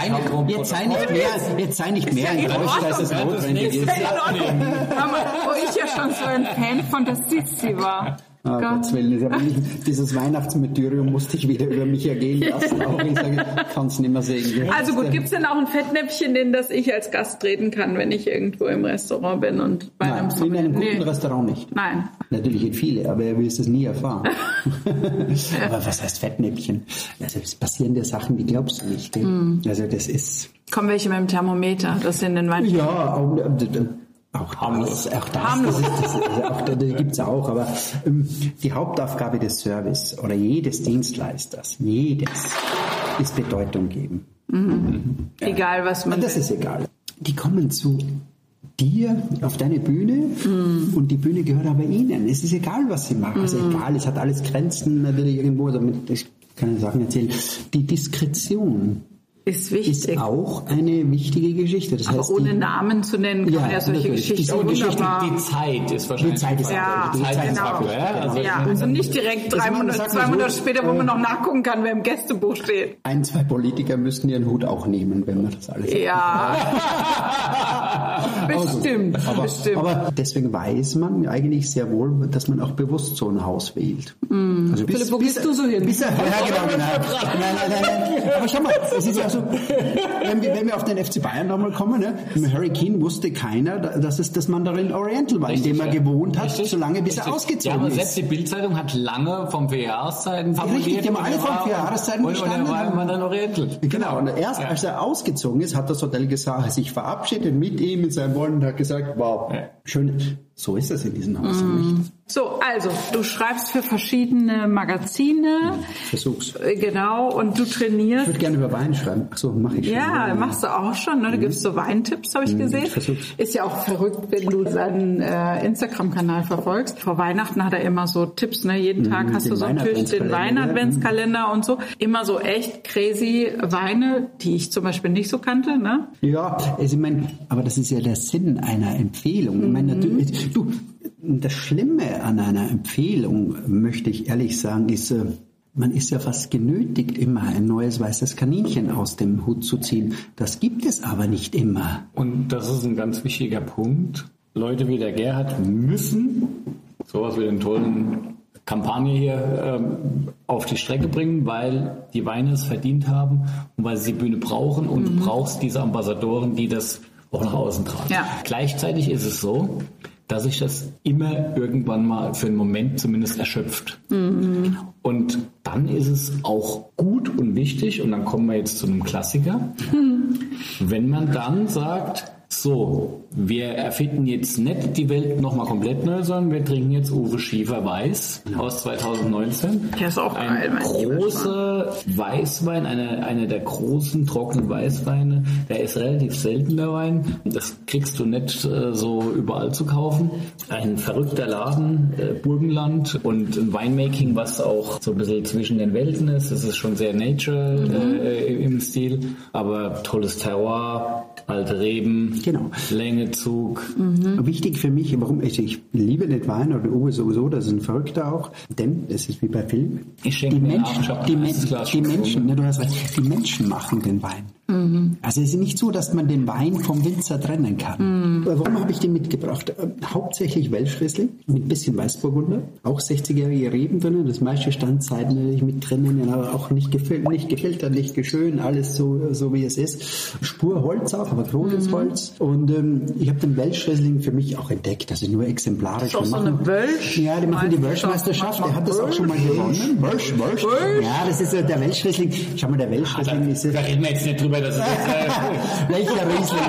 sei nicht mehr enttäuscht, dass es notwendig ist. Wo ich ja schon so ein Fan von der Sissi war. Gottes Willen, aber dieses Weihnachtsmartyrium musste ich wieder über mich ergehen lassen. Auch ich sage, kann es nicht mehr sehen. Also gut, gibt es denn auch ein Fettnäpfchen, in das ich als Gast treten kann, wenn ich irgendwo im Restaurant bin und bei einem in einem guten Restaurant nicht. Nein. Natürlich in viele, aber er will es nie erfahren. Aber was heißt Fettnäpfchen? Also es passieren dir Sachen, die glaubst du nicht. Also das ist... Kommen welche mit dem Thermometer, das in den Wein... Ja, auch das gibt's auch, aber die Hauptaufgabe des Service oder jedes Dienstleisters, ist Bedeutung geben. Egal, was man das will. Ist egal. Die kommen zu dir auf deine Bühne und die Bühne gehört aber ihnen. Es ist egal, was sie machen. Also egal, es hat alles Grenzen natürlich irgendwo, damit ich kann Sachen erzählen. Die Diskretion ist wichtig. Ist auch eine wichtige Geschichte. Das heißt, ohne Namen zu nennen, kann man ja solche Geschichten wunderbar. Die Zeit ist wahrscheinlich. Die Zeit ist genau. Also nicht direkt 2 Monate später, wo man noch nachgucken kann, wer im Gästebuch steht. 1, 2 Politiker müssten ihren Hut auch nehmen, wenn man das alles Bestimmt. Aber deswegen weiß man eigentlich sehr wohl, dass man auch bewusst so ein Haus wählt. Also Philipp, wo gehst du so hin? Nein. Aber schau mal, es ist ja so, wenn wir auf den FC Bayern nochmal kommen, ne? Mit Harry Kane wusste keiner, dass es das Mandarin Oriental war, in dem er gewohnt hat, solange bis er ausgezogen ist. Ja, aber selbst die Bildzeitung hat lange vom 4 Jahreszeiten fabuliert. Richtig, die haben alle vom 4 Jahreszeiten gestanden. Und er war Mandarin Oriental. Genau, und erst als er ausgezogen ist, hat das Hotel gesagt, sich verabschiedet mit ihm, mit seinem Wollen und hat gesagt, wow, schön. So ist das in diesen Häusern nicht. So, also, du schreibst für verschiedene Magazine. Versuch's. Genau, und du trainierst. Ich würde gerne über Wein schreiben. Ach so, mache ich schon. Ja, machst du auch schon, ne? Du gibst so Weintipps, habe ich gesehen. Versuch's. Ist ja auch verrückt, wenn du seinen Instagram-Kanal verfolgst. Vor Weihnachten hat er immer so Tipps, ne? Jeden Tag hast du so natürlich den Wein-Adventskalender und so. Immer so echt crazy Weine, die ich zum Beispiel nicht so kannte, ne? Ja, also ich meine, aber das ist ja der Sinn einer Empfehlung. Ich meine, natürlich, das Schlimme an einer Empfehlung, möchte ich ehrlich sagen, ist, man ist ja fast genötigt, immer ein neues weißes Kaninchen aus dem Hut zu ziehen. Das gibt es aber nicht immer. Und das ist ein ganz wichtiger Punkt. Leute wie der Gerhard müssen sowas wie den tollen Kampagne hier auf die Strecke bringen, weil die Weine es verdient haben und weil sie die Bühne brauchen und du brauchst diese Ambassadoren, die das auch nach außen tragen. Ja. Gleichzeitig ist es so, dass sich das immer irgendwann mal für einen Moment zumindest erschöpft. Und dann ist es auch gut und wichtig, und dann kommen wir jetzt zu einem Klassiker, wenn man dann sagt, so, wir erfinden jetzt nicht die Welt nochmal komplett neu, sondern wir trinken jetzt Uwe Schiefer Weiß aus 2019. Der ist auch geil, mein großer Weißwein, einer der großen trockenen Weißweine. Der ist relativ selten, der Wein. Das kriegst du nicht so überall zu kaufen. Ein verrückter Laden, Burgenland, und ein Winemaking, was auch so ein bisschen zwischen den Welten ist. Das ist schon sehr Nature im Stil, aber tolles Terroir, alte Reben. Genau. Längezug. Wichtig für mich, warum ich liebe den Wein oder Uwe sowieso, das ist ein Verrückter auch, denn es ist wie bei Film. Die Menschen machen den Wein. Also es ist nicht so, dass man den Wein vom Winzer trennen kann. Warum habe ich den mitgebracht? Hauptsächlich Welschriesling mit ein bisschen Weißburgunder, auch 60-jährige Reben drin, das meiste Standzeiten natürlich mit drinnen, aber auch nicht gefiltert, nicht geschön, alles so wie es ist. Spur Holz auch, aber großes Holz. Und ich habe den Welschriesling für mich auch entdeckt, das ist nur exemplarisch. Das ist auch so eine Welsch? Ja, die machen die Welschmeisterschaft, der hat das auch schon mal gewonnen. Welsch. Ja, das ist der Welschriesling. Schau mal, der Welschriesling ist... Da reden wir jetzt nicht drüber, dass es welcher Riesling?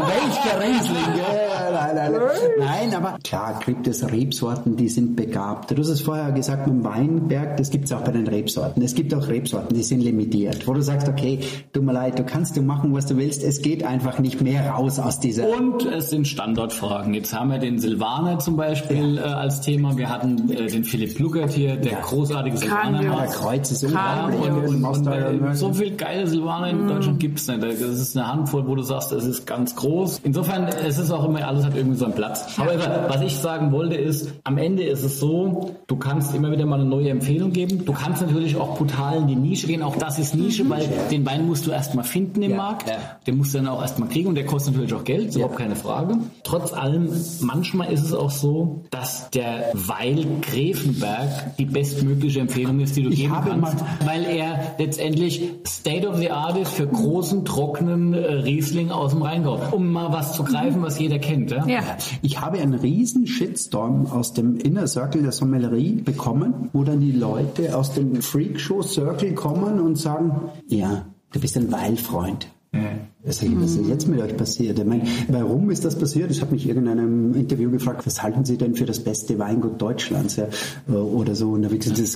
Nein, aber klar, gibt es Rebsorten, die sind begabt. Du hast es vorher gesagt, mit dem Weinberg, das gibt es auch bei den Rebsorten. Es gibt auch Rebsorten, die sind limitiert, wo du sagst, okay, tut mir leid, du machen, was du willst, es geht einfach nicht mehr raus aus dieser... Und es sind Standortfragen. Jetzt haben wir den Silvaner zum Beispiel als Thema, wir hatten den Philipp Luckert hier, der großartige Silvaner. Der Kreuz ist unglaublich. Und so viel geile Silvaner in Deutschland gibt es nicht. Das ist eine Handvoll, wo du sagst, es ist ganz groß. Insofern, es ist auch immer, alles hat irgendwie so einen Platz. Aber was ich sagen wollte ist, am Ende ist es so, du kannst immer wieder mal eine neue Empfehlung geben. Du kannst natürlich auch brutal in die Nische gehen. Auch das ist Nische, weil den Wein musst du erstmal finden im Markt. Den musst du dann auch erstmal kriegen und der kostet natürlich auch Geld, ist überhaupt keine Frage. Trotz allem, manchmal ist es auch so, dass der Weil Gräfenberg die bestmögliche Empfehlung ist, die du geben kannst, weil er letztendlich State of the Art ist für großen, trockenen Riesling aus dem Rheingau, um mal was zu greifen, was jeder kennt. Ja? Ich habe einen riesen Shitstorm aus dem Inner Circle der Sommelerie bekommen, wo dann die Leute aus dem Freakshow Circle kommen und sagen, ja, du bist ein Weilfreund. Was ist jetzt mit euch passiert? Ich meine, warum ist das passiert? Das hat mich in irgendeinem Interview gefragt, was halten Sie denn für das beste Weingut Deutschlands? Ja? Oder so. Und da habe ich gesagt,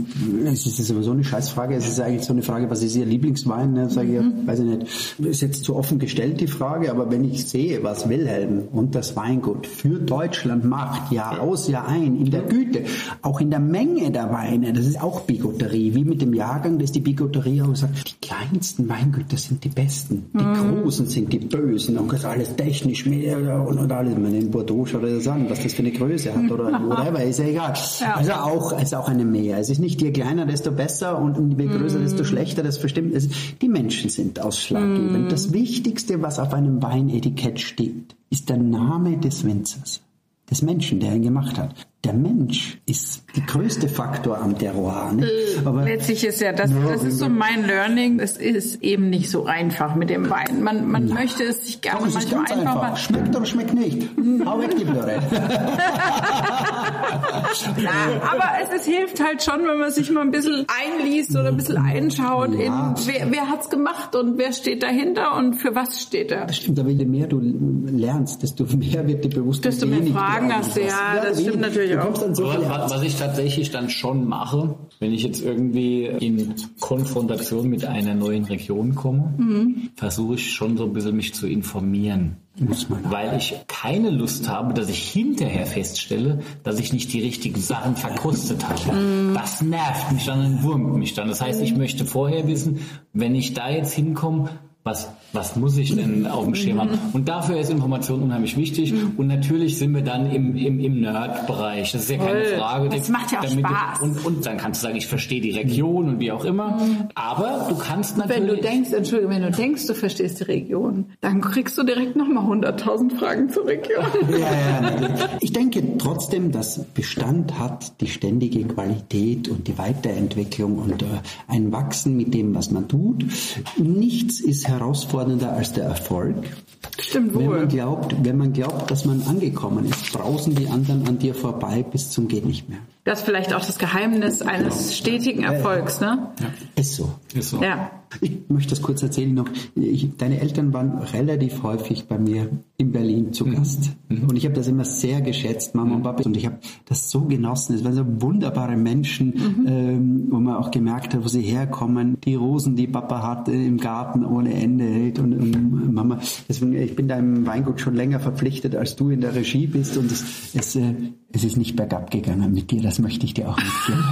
das ist sowieso eine Scheißfrage. Es ist eigentlich so eine Frage, was ist Ihr Lieblingswein? Da sage ich, weiß ich nicht. Ist jetzt zu offen gestellt, die Frage, aber wenn ich sehe, was Wilhelm und das Weingut für Deutschland macht, Jahr aus, Jahr ein, in der Güte, auch in der Menge der Weine, das ist auch Bigotterie. Wie mit dem Jahrgang, das ist die Bigotterie auch sagt, die kleinsten Weingüter sind die besten. Die Großen sind die Bösen und das alles technisch mehr und alles. Man in Bordeaux schaut das an, was das für eine Größe hat oder whatever, ist ja egal. Ja. Also auch eine Mehr. Es ist nicht je kleiner, desto besser und je größer, desto schlechter. Das bestimmt. Die Menschen sind ausschlaggebend. Das Wichtigste, was auf einem Weinetikett steht, ist der Name des Winzers. Des Menschen, der ihn gemacht hat. Der Mensch ist der größte Faktor am Terroir. Ne? Aber letztlich ist ja das ist so mein Learning. Es ist eben nicht so einfach mit dem Wein. Man möchte es sich gerne manchmal einfach machen. Schmeckt oder schmeckt nicht. Hau weg die Blöre. Aber es hilft halt schon, wenn man sich mal ein bisschen einliest oder ein bisschen einschaut, wer hat's gemacht und wer steht dahinter und für was steht er. Das stimmt, aber je mehr du lernst, desto mehr wird dir bewusst. Desto mehr Fragen hast du, das stimmt natürlich. Was ich tatsächlich dann schon mache, wenn ich jetzt irgendwie in Konfrontation mit einer neuen Region komme, versuche ich schon so ein bisschen mich zu informieren. Weil ich keine Lust habe, dass ich hinterher feststelle, dass ich nicht die richtigen Sachen verkostet habe. Das nervt mich dann und wurmt mich dann. Das heißt, ich möchte vorher wissen, wenn ich da jetzt hinkomme, was muss ich denn auf dem Schirm haben? Und dafür ist Information unheimlich wichtig. Und natürlich sind wir dann im Nerd-Bereich. Das ist ja keine Frage. Das macht ja auch Spaß. Und dann kannst du sagen, ich verstehe die Region und wie auch immer. Aber du kannst natürlich... Wenn du denkst, du verstehst die Region, dann kriegst du direkt nochmal 100.000 Fragen zur Region. Ich denke trotzdem, dass Bestand hat die ständige Qualität und die Weiterentwicklung und ein Wachsen mit dem, was man tut. Nichts ist herausfordernder als der Erfolg. Stimmt wohl. Wenn man glaubt, dass man angekommen ist, brausen die anderen an dir vorbei bis zum geht nicht mehr. Das ist vielleicht auch das Geheimnis eines stetigen Erfolgs, ne? Ja. Ist so. Ja. Ich möchte das kurz erzählen noch. Deine Eltern waren relativ häufig bei mir in Berlin zu Gast. Und ich habe das immer sehr geschätzt, Mama und Papa. Und ich habe das so genossen. Es waren so wunderbare Menschen, wo man auch gemerkt hat, wo sie herkommen. Die Rosen, die Papa hat im Garten ohne Ende. Und Mama, deswegen, ich bin deinem Weingut schon länger verpflichtet, als du in der Regie bist. Und es ist nicht bergab gegangen mit dir. Das möchte ich dir auch mitgeben.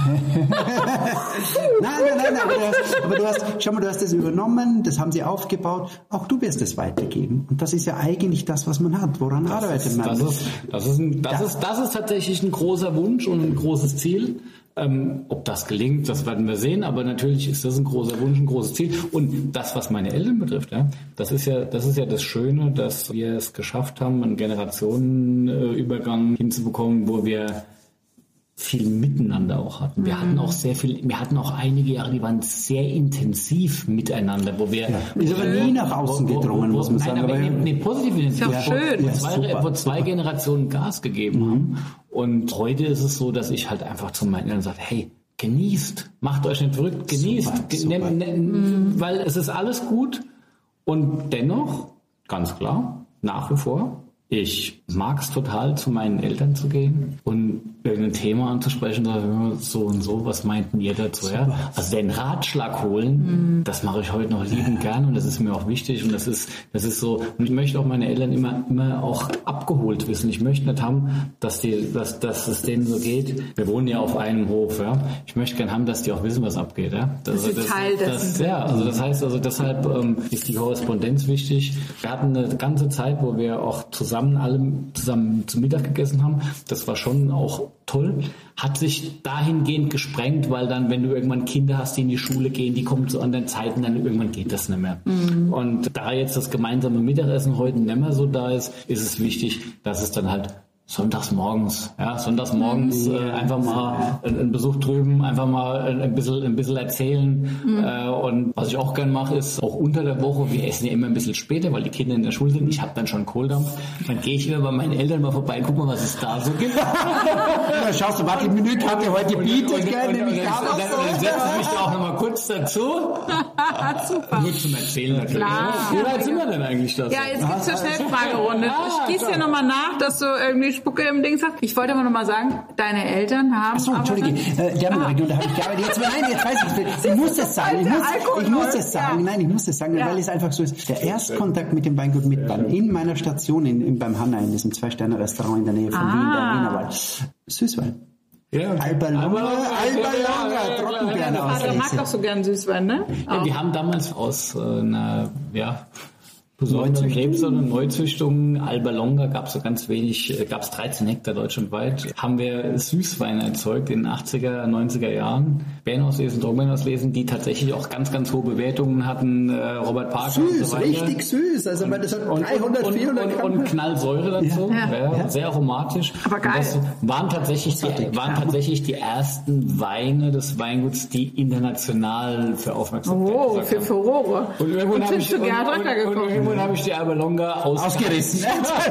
Nein, aber du hast das übernommen, das haben sie aufgebaut. Auch du wirst es weitergeben. Und das ist ja eigentlich das, was man hat. Woran arbeitet man? Das ist tatsächlich ein großer Wunsch und ein großes Ziel. Ob das gelingt, das werden wir sehen, aber natürlich ist das ein großer Wunsch, ein großes Ziel. Und das, was meine Eltern betrifft, ja, das ist ja das Schöne, dass wir es geschafft haben, einen Generationenübergang hinzubekommen, wo wir viel miteinander auch hatten. Wir hatten auch einige Jahre, die waren sehr intensiv miteinander, wo wir... Ist aber nie nach außen gedrungen, muss man sagen. Positiv intensiv. Ist ja schön. Wo zwei Generationen Gas gegeben haben. Und heute ist es so, dass ich halt einfach zu meinen Eltern sage, hey, genießt, macht euch nicht verrückt, genießt, weil es ist alles gut. Und dennoch, ganz klar, nach wie vor, ich mag es total, zu meinen Eltern zu gehen und irgendein Thema anzusprechen, so und so, was meinten ihr dazu? Ja? Also den Ratschlag holen, das mache ich heute noch liebend gern und das ist mir auch wichtig und das ist so, und ich möchte auch meine Eltern immer auch abgeholt wissen. Ich möchte nicht haben, dass es denen so geht. Wir wohnen ja auf einem Hof, ja. Ich möchte gern haben, dass die auch wissen, was abgeht, ja. Das ist Teil dessen. Das heißt, deshalb ist die Korrespondenz wichtig. Wir hatten eine ganze Zeit, wo wir auch alle zusammen zum Mittag gegessen haben. Das war schon auch toll. Hat sich dahingehend gesprengt, weil dann, wenn du irgendwann Kinder hast, die in die Schule gehen, die kommen zu anderen Zeiten, dann irgendwann geht das nicht mehr. Und da jetzt das gemeinsame Mittagessen heute nicht mehr so da ist, ist es wichtig, dass es dann halt sonntags morgens einfach mal einen Besuch drüben, einfach mal ein bisschen erzählen. Und was ich auch gern mache, ist auch unter der Woche, wir essen ja immer ein bisschen später, weil die Kinder in der Schule sind. Ich habe dann schon Kohldampf. Dann gehe ich immer bei meinen Eltern mal vorbei und guck mal, was es da so gibt. Ja, schaust du, warte, die Minute hat er heute gebietet, Dann setze ich mich da auch nochmal kurz dazu. Super. Nur zum Erzählen natürlich. Klar. Wie weit sind wir denn eigentlich da? Ja, jetzt gibt's eine Schnellfragerunde. Ich gieße dir nochmal nach, dass du irgendwie Spucke im Dings hast. Ich wollte aber nochmal sagen, deine Eltern haben... Achso, Entschuldige, die haben eine Region, da habe ich gearbeitet. Jetzt weiß ich, ich muss das sagen. Ich muss das sagen, weil es einfach so ist. Der Erstkontakt mit dem Weingut Mitmann in meiner Station beim Hanna, in diesem 2-Sterne-Restaurant in der Nähe von Wien, der Wienerwald. Süßwein. Ja. Alba Longa, Trockenbeeren aus. Der mag doch so gern Süßwein, ne? Ja, wir haben damals aus einer, besondere Krebs- oder Neuzüchtungen. Alba Longa gab es so ganz wenig, gab es 13 Hektar deutschlandweit. Haben wir Süßweine erzeugt in den 80er, 90er Jahren. Beerenauslesen, Trockenbeerenauslesen, die tatsächlich auch ganz, ganz hohe Bewertungen hatten. Robert Parker süß, und so weiter. Richtig süß. Also das hat 300, 400 Gramm. Und Knallsäure dazu. Ja. Sehr aromatisch. Aber geil. Und das waren tatsächlich die ersten Weine des Weinguts, die international für Aufmerksamkeit für Furore. Und irgendwann habe ich die Alba Longa ausgerissen.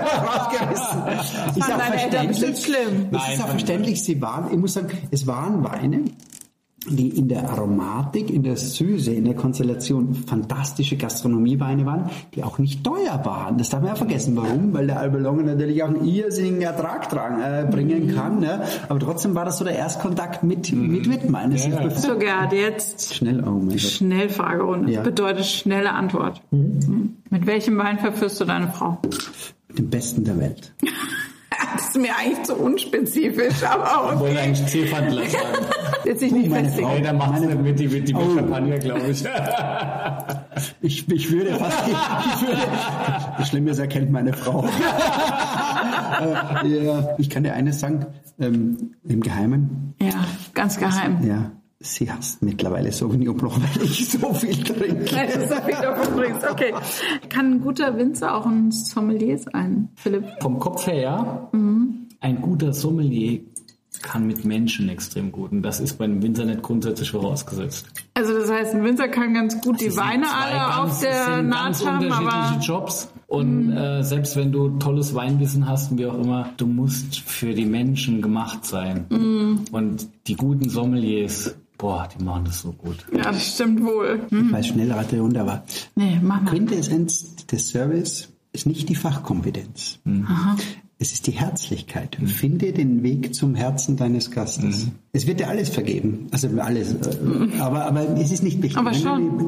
Ist auch verständlich. Ist auch verständlich. Ich muss sagen, es waren Weine, die in der Aromatik, in der Süße, in der Konstellation fantastische Gastronomieweine waren, die auch nicht teuer waren. Das darf man ja vergessen. Warum? Weil der Alba Longa natürlich auch einen irrsinnigen Ertrag bringen kann. Ne? Aber trotzdem war das so der Erstkontakt mit Wittmann. So, Gerd, jetzt Schnellfragerunde. Ja. Bedeutet schnelle Antwort. Mit welchem Wein verführst du deine Frau? Mit dem besten der Welt. Das ist mir eigentlich zu unspezifisch, aber okay. Ich wollte eigentlich Zielverhandler sagen. Jetzt sich nicht meine festlegen. Frau. Nee, da macht es nicht mit die Champagner, glaube ich. Ich würde fast, das Schlimme ist, er kennt meine Frau. Ja, ich kann dir eines sagen, im Geheimen. Ja, ganz geheim. Ja, sie hasst mittlerweile Sauvignon Blanc, weil ich so viel trinke. Okay. Kann ein guter Winzer auch ein Sommelier sein, Philipp? Vom Kopf her, ja. Ein guter Sommelier kann mit Menschen extrem gut. Und das ist bei einem Winzer nicht grundsätzlich vorausgesetzt. Also das heißt, ein Winzer kann ganz gut die Weine alle auf der Naht haben, ganz aber... unterschiedliche Jobs. Und selbst wenn du tolles Weinwissen hast und wie auch immer, du musst für die Menschen gemacht sein. Und die guten Sommeliers, die machen das so gut. Ja, das stimmt wohl. Ich weiß, Schnellrate wunderbar. Nee, mach mal. Quintessenz des Service ist nicht die Fachkompetenz. Es ist die Herzlichkeit. Finde den Weg zum Herzen deines Gastes. Es wird dir alles vergeben. Also alles. Aber es ist nicht wichtig. Aber schon.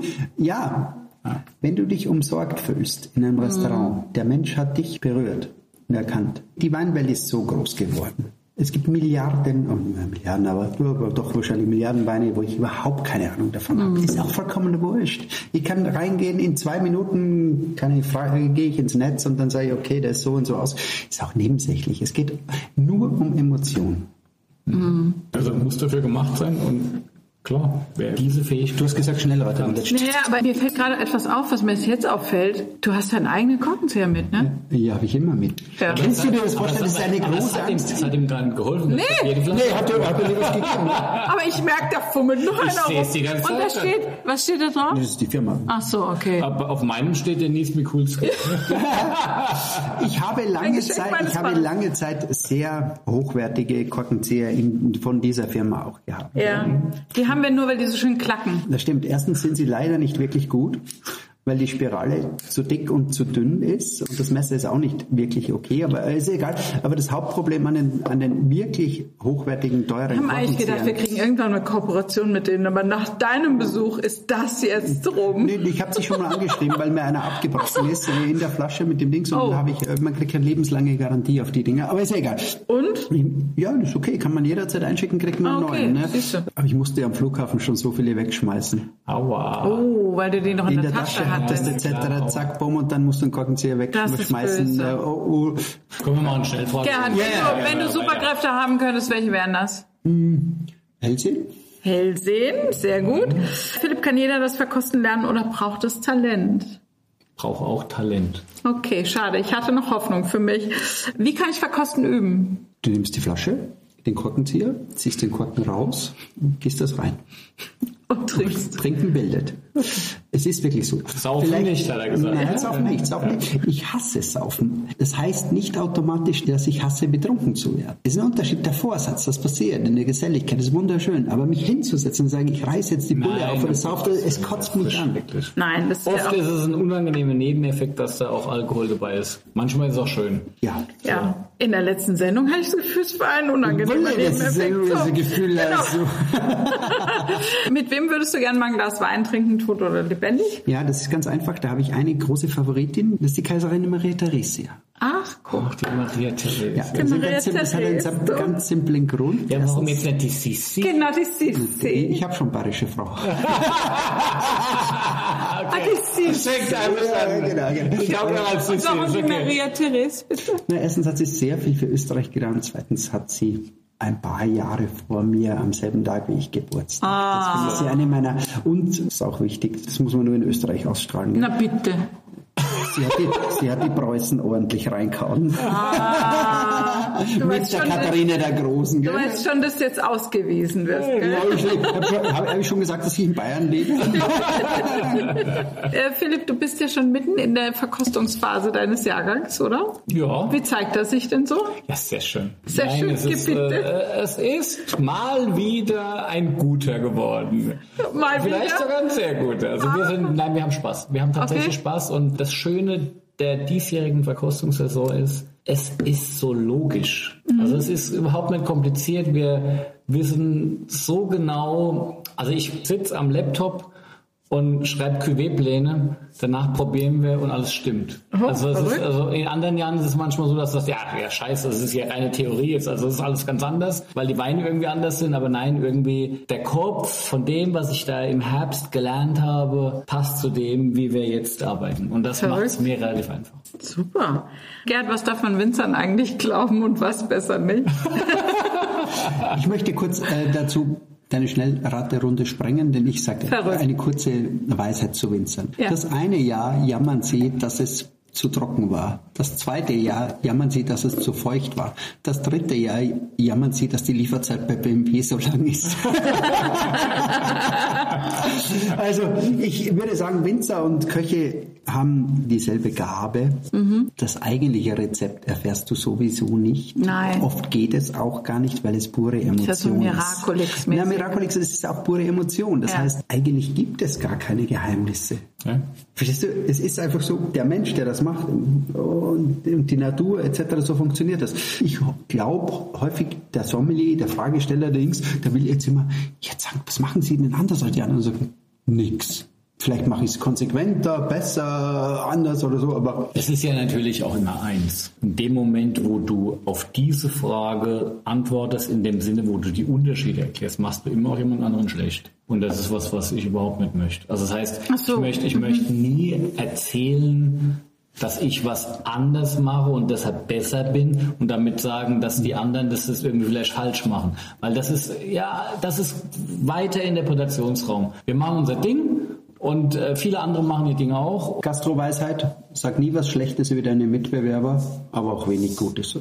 Wenn du dich umsorgt fühlst in einem Restaurant, der Mensch hat dich berührt und erkannt. Die Weinwelt ist so groß geworden. Es gibt Milliarden, aber doch wahrscheinlich Milliarden Weine, wo ich überhaupt keine Ahnung davon habe. Ist auch vollkommen wurscht. Ich kann reingehen, in 2 Minuten gehe ich ins Netz und dann sage ich, okay, der ist so und so aus. Ist auch nebensächlich. Es geht nur um Emotionen. Also muss dafür gemacht sein und klar, wer diese Fähigkeit... Du hast gesagt, Schnellrate. Naja, aber mir fällt gerade etwas auf, was mir jetzt auffällt. Du hast deinen eigenen Korkenzieher mit, ne? Ja, habe ich immer mit. Ja. Kannst du dir das vorstellen? Das ist eine große Angst. Das hat ihm gar nicht geholfen. Nee. Hat dir was gegeben. Aber ich merke, da fummelt noch einer sehe es die ganze rum. Und da Zeit. steht, was steht da drauf? Das ist die Firma. Ach so, okay. Aber auf meinem steht der Nies Mikulski. Ich habe lange Zeit sehr hochwertige Korkenzieher von dieser Firma auch gehabt. Ja, die haben wir nur, weil die so schön klacken. Das stimmt. Erstens sind sie leider nicht wirklich gut, weil die Spirale zu dick und zu dünn ist. Und das Messer ist auch nicht wirklich okay, aber ist egal. Aber das Hauptproblem an den wirklich hochwertigen, teuren Wir haben eigentlich gedacht, wir kriegen irgendwann eine Kooperation mit denen, aber nach deinem Besuch ist das jetzt drum. Nee, ich habe sie schon mal angeschrieben, weil mir einer abgebrochen ist in der Flasche mit dem Dings. Und dann habe man kriegt eine lebenslange Garantie auf die Dinger. Aber ist ja egal. Und? Ja, das ist okay. Kann man jederzeit einschicken, kriegt man einen neuen. Ne? Aber ich musste am Flughafen schon so viele wegschmeißen. Aua. Oh, weil du den noch in der Tasche hattest, etc. Zack, bumm, und dann musst du den Korkenzieher wegschmeißen. Können wir mal einen Schnellfrage? Gerhard, wenn du Superkräfte haben könntest, welche wären das? Hellsehen? Hellsehen, sehr gut. Philipp, kann jeder das verkosten lernen oder braucht es Talent? Brauche auch Talent. Okay, schade. Ich hatte noch Hoffnung für mich. Wie kann ich verkosten üben? Du nimmst die Flasche, den Korkenzieher, ziehst den Korken raus, gehst das rein. Und trinkst. Trinken bildet. Es ist wirklich so. Saufen nicht, hat er gesagt. Nein, saufen nicht. Ich hasse Saufen. Das heißt nicht automatisch, dass ich hasse, betrunken zu werden. Es ist ein Unterschied, der Vorsatz, das passiert in der Geselligkeit, das ist wunderschön. Aber mich hinzusetzen und sagen, ich reiße jetzt die Bulle auf oder saufe, es kotzt mich an. Wirklich. Nein, das Oft ist es ein unangenehmer Nebeneffekt, dass da auch Alkohol dabei ist. Manchmal ist es auch schön. Ja. In der letzten Sendung hatte ich das Gefühl, es war ein unangenehmer Nebeneffekt. Gefühl, Mit wem würdest du gerne mal ein Glas Wein trinken, tot oder lebendig? Ja, das ist ganz einfach. Da habe ich eine große Favoritin, das ist die Kaiserin Maria Theresia. Ach, guck. Ach, die Maria Theresia. Ja, das hat einen ganz simplen Grund. Ja, warum jetzt nicht die Sissi? Genau, die Sissi. Ich habe schon bayerische Frau. Die Sissi. Genau. Ich habe noch als Sissi. Warum die Maria Theresia, bitte? Na, erstens hat sie sehr viel für Österreich getan und zweitens hat sie ein paar Jahre vor mir am selben Tag wie ich Geburtstag. Das ist sie eine meiner, und das ist auch wichtig, das muss man nur in Österreich ausstrahlen. Na bitte. Sie hat die Preußen ordentlich reingehauen. Mit der Katharina der Großen. Du weißt schon, dass du jetzt ausgewiesen wirst. Habe ich schon gesagt, dass ich in Bayern lebe? Philipp, du bist ja schon mitten in der Verkostungsphase deines Jahrgangs, oder? Ja. Wie zeigt das sich denn so? Ja, sehr schön. Sehr schön, es ist mal wieder ein guter geworden. Vielleicht sogar ein sehr guter. Also wir haben Spaß. Wir haben tatsächlich Spaß und das Schöne der diesjährigen Verkostungssaison ist, es ist so logisch. Also es ist überhaupt nicht kompliziert. Wir wissen so genau, also ich sitze am Laptop und schreibt Cuvée-Pläne, danach probieren wir und alles stimmt. Oh, also in anderen Jahren ist es manchmal so, dass das, ja scheiße, das ist ja reine Theorie jetzt, also das ist alles ganz anders, weil die Weine irgendwie anders sind, aber nein, irgendwie der Kopf von dem, was ich da im Herbst gelernt habe, passt zu dem, wie wir jetzt arbeiten. Und das macht es mir relativ einfach. Super. Gerd, was darf man Winzern eigentlich glauben und was besser nicht? Ich möchte kurz dazu deine Schnellraterunde sprengen, denn ich sage eine kurze Weisheit zu Winzern. Ja. Das eine Jahr jammern sie, dass es zu trocken war. Das zweite Jahr jammern sie, dass es zu feucht war. Das dritte Jahr jammern sie, dass die Lieferzeit bei BMW so lang ist. Also ich würde sagen, Winzer und Köche haben dieselbe Gabe. Das eigentliche Rezept erfährst du sowieso nicht. Nein. Oft geht es auch gar nicht, weil es pure Emotion ist. Das ist so Miraculix-mäßig. Ja, Miraculix ist auch pure Emotion. Das heißt, eigentlich gibt es gar keine Geheimnisse. Ja. Verstehst du? Es ist einfach so, der Mensch, der das macht und die Natur etc., so funktioniert das. Ich glaube, häufig der Sommelier, der Fragesteller, der will jetzt immer, jetzt sagen, was machen Sie denn anders als die anderen? Und sagen, nix. Vielleicht mache ich es konsequenter, besser, anders oder so, aber... Es ist ja natürlich auch immer eins. In dem Moment, wo du auf diese Frage antwortest, in dem Sinne, wo du die Unterschiede erklärst, machst du immer auch jemand anderen schlecht. Und das ist was ich überhaupt nicht möchte. Also das heißt, ich möchte nie erzählen, dass ich was anders mache und deshalb besser bin und damit sagen, dass die anderen das irgendwie vielleicht falsch machen. Weil das ist weiter Interpretationsraum. Wir machen unser Ding. Und viele andere machen die Dinge auch. Gastroweisheit, sag nie was Schlechtes über deine Mitbewerber, aber auch wenig Gutes.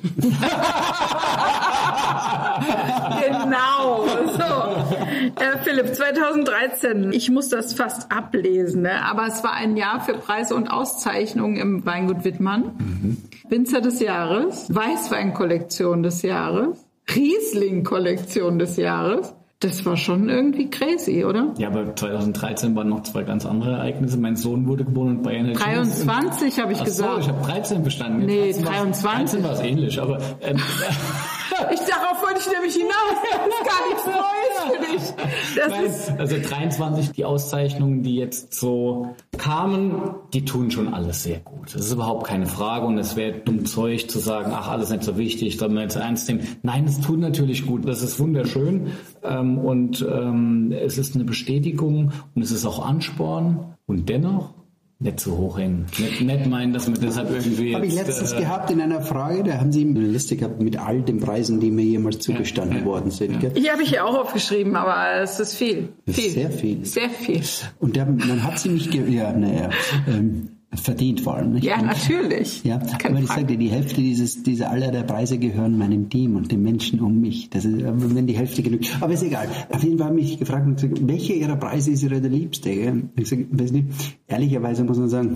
Genau. So. Philipp, 2013, ich muss das fast ablesen, ne? Aber es war ein Jahr für Preise und Auszeichnungen im Weingut Wittmann. Winzer des Jahres, Weißweinkollektion des Jahres, Riesling-Kollektion des Jahres. Das war schon irgendwie crazy, oder? Ja, aber 2013 waren noch zwei ganz andere Ereignisse. Mein Sohn wurde geboren und Bayern hat 23 habe ich gesagt. Ach so, ich habe 13 bestanden. Nee, 23. 13 war es ähnlich, aber... Darauf wollte ich nämlich hinaus. Das ist gar nichts Neues für dich. Also 23, die Auszeichnungen, die jetzt so kamen, die tun schon alles sehr gut. Das ist überhaupt keine Frage und es wäre dumm Zeug zu sagen, ach, alles nicht so wichtig, soll man jetzt ernst nehmen. Nein, es tut natürlich gut. Das ist wunderschön und es ist eine Bestätigung und es ist auch Ansporn und dennoch nicht zu hoch hängen. Nicht meinen, dass man deshalb irgendwie habe ich letztens gehabt in einer Frage, da haben Sie eine Liste gehabt mit all den Preisen, die mir jemals zugestanden worden sind. Gell? Die habe ich ja auch aufgeschrieben, aber es ist viel. Sehr viel. Sehr viel. Und dann hat sie mich verdient vor allem. Nicht? Ja, natürlich. Ja, aber ich sagte, die Hälfte dieser aller der Preise gehören meinem Team und den Menschen um mich. Das ist, wenn die Hälfte genügt. Aber ist egal. Auf jeden Fall habe ich mich gefragt, welche Ihrer Preise ist Ihre der liebste? Gell? Ich sage, weiß nicht, ehrlicherweise muss man sagen,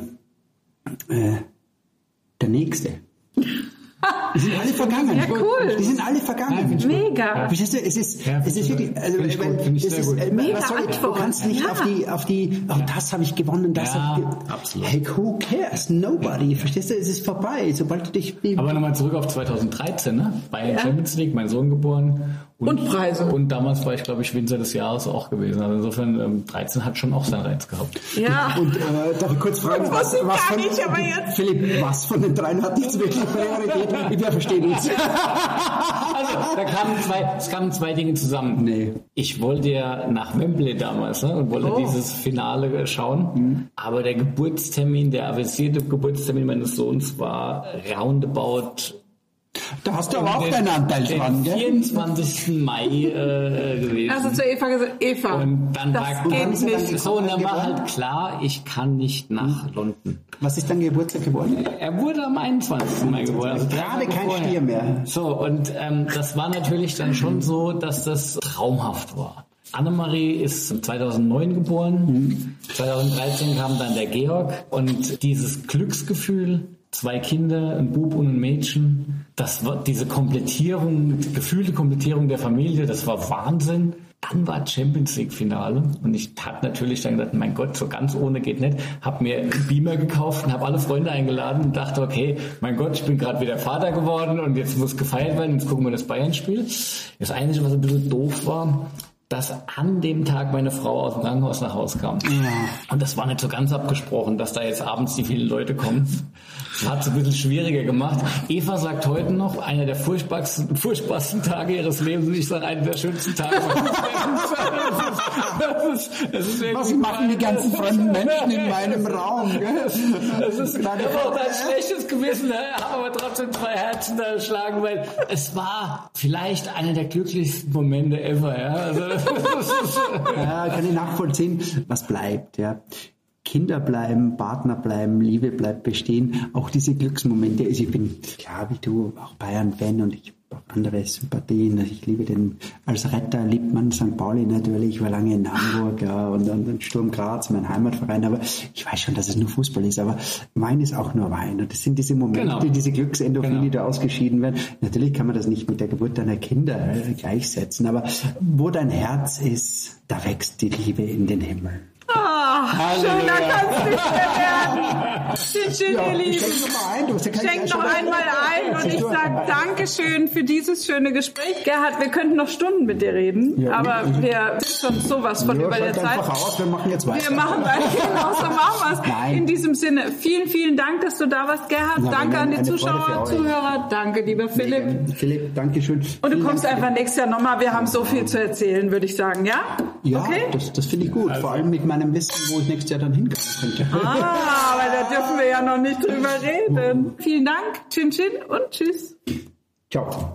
der nächste. Die sind alle vergangen. Ja, cool. Die sind alle vergangen. Ja, mega. Verstehst du? Es ist wirklich, also, mega du kannst nicht auf die, das habe ich gewonnen, das habe ich, absolut. Hey, who cares? Nobody. Verstehst du? Es ist vorbei, sobald du dich... Aber nochmal zurück auf 2013, ne? Bayern Champions League, mein Sohn geboren. Und Preise. Und damals war ich, glaube ich, Winzer des Jahres auch gewesen. Also insofern, 13 hat schon auch seinen Reiz gehabt. Ja. Und darf ich kurz fragen, was von... nicht, aber jetzt. Philipp, was von den dreien hat jetzt wirklich Priorität? Wir verstehen uns. Also, es kamen zwei Dinge zusammen. Nee. Ich wollte ja nach Wembley damals, ne, und wollte dieses Finale schauen. Aber der avisierte Geburtstermin meines Sohns war roundabout... Da hast du aber auch deinen Anteil dran, gell? 24. Mai gewesen. Also zu Eva gesagt, Eva, und dann das war geht nicht. so, und dann war halt klar, ich kann nicht nach London. Was ist dein Geburtstag geworden? Er wurde am 21. Mai geboren. Also gerade kein Stier mehr. So, und das war natürlich dann schon so, dass das traumhaft war. Annemarie ist 2009 geboren. 2013 kam dann der Georg. Und dieses Glücksgefühl, 2 Kinder, ein Bub und ein Mädchen, das war diese Komplettierung, die gefühlte Komplettierung der Familie, das war Wahnsinn. Dann war Champions League Finale und ich habe natürlich dann gedacht, mein Gott, so ganz ohne geht nicht. Habe mir einen Beamer gekauft und habe alle Freunde eingeladen und dachte, okay, mein Gott, ich bin gerade wieder Vater geworden und jetzt muss gefeiert werden, jetzt gucken wir das Bayern-Spiel. Das Einzige, was ein bisschen doof war, dass an dem Tag meine Frau aus dem Krankenhaus nach Hause kam. Ja. Und das war nicht so ganz abgesprochen, dass da jetzt abends die vielen Leute kommen. Das hat es ein bisschen schwieriger gemacht. Eva sagt heute noch, einer der furchtbarsten Tage ihres Lebens. Und ich sage, einer der schönsten Tage meines Lebens. Was machen die ganzen fremden Menschen in meinem Raum? Das ist auch ein schlechtes Gewissen, aber trotzdem 2 Herzen da schlagen, weil es war vielleicht einer der glücklichsten Momente ever. Ja, also, ja, kann ich nachvollziehen, was bleibt, ja. Kinder bleiben, Partner bleiben, Liebe bleibt bestehen. Auch diese Glücksmomente. Also ich bin, klar wie du, auch Bayern-Fan und ich habe auch andere Sympathien. Ich liebe den, als Retter liebt man St. Pauli natürlich. Ich war lange in Hamburg, ja, und Sturm Graz, mein Heimatverein. Aber ich weiß schon, dass es nur Fußball ist. Aber Wein ist auch nur Wein. Und das sind diese Momente, diese Glücksendorphine, die da ausgeschieden werden. Natürlich kann man das nicht mit der Geburt deiner Kinder gleichsetzen. Aber wo dein Herz ist, da wächst die Liebe in den Himmel. Schöner kann es nicht mehr werden. Ihr Lieben. Schenk noch einmal ein und ich sage Dankeschön für dieses schöne Gespräch. Gerhard, wir könnten noch Stunden mit dir reden, aber wir sind schon sowas von über der Zeit. Wir machen jetzt weiter. Wir machen weiter, genau so machen wir es. In diesem Sinne, vielen, vielen Dank, dass du da warst, Gerhard. Danke an die Zuschauer, Zuhörer. Danke, lieber Philipp. Philipp, danke schön. Und du kommst einfach nächstes Jahr nochmal. Wir haben so viel zu erzählen, würde ich sagen, ja? Ja, okay? Das finde ich gut. Vor allem mit meinem Wissen, wo ich nächstes Jahr dann hingehen könnte. Aber da dürfen wir ja noch nicht drüber reden. Vielen Dank, Chin Chin und tschüss. Ciao.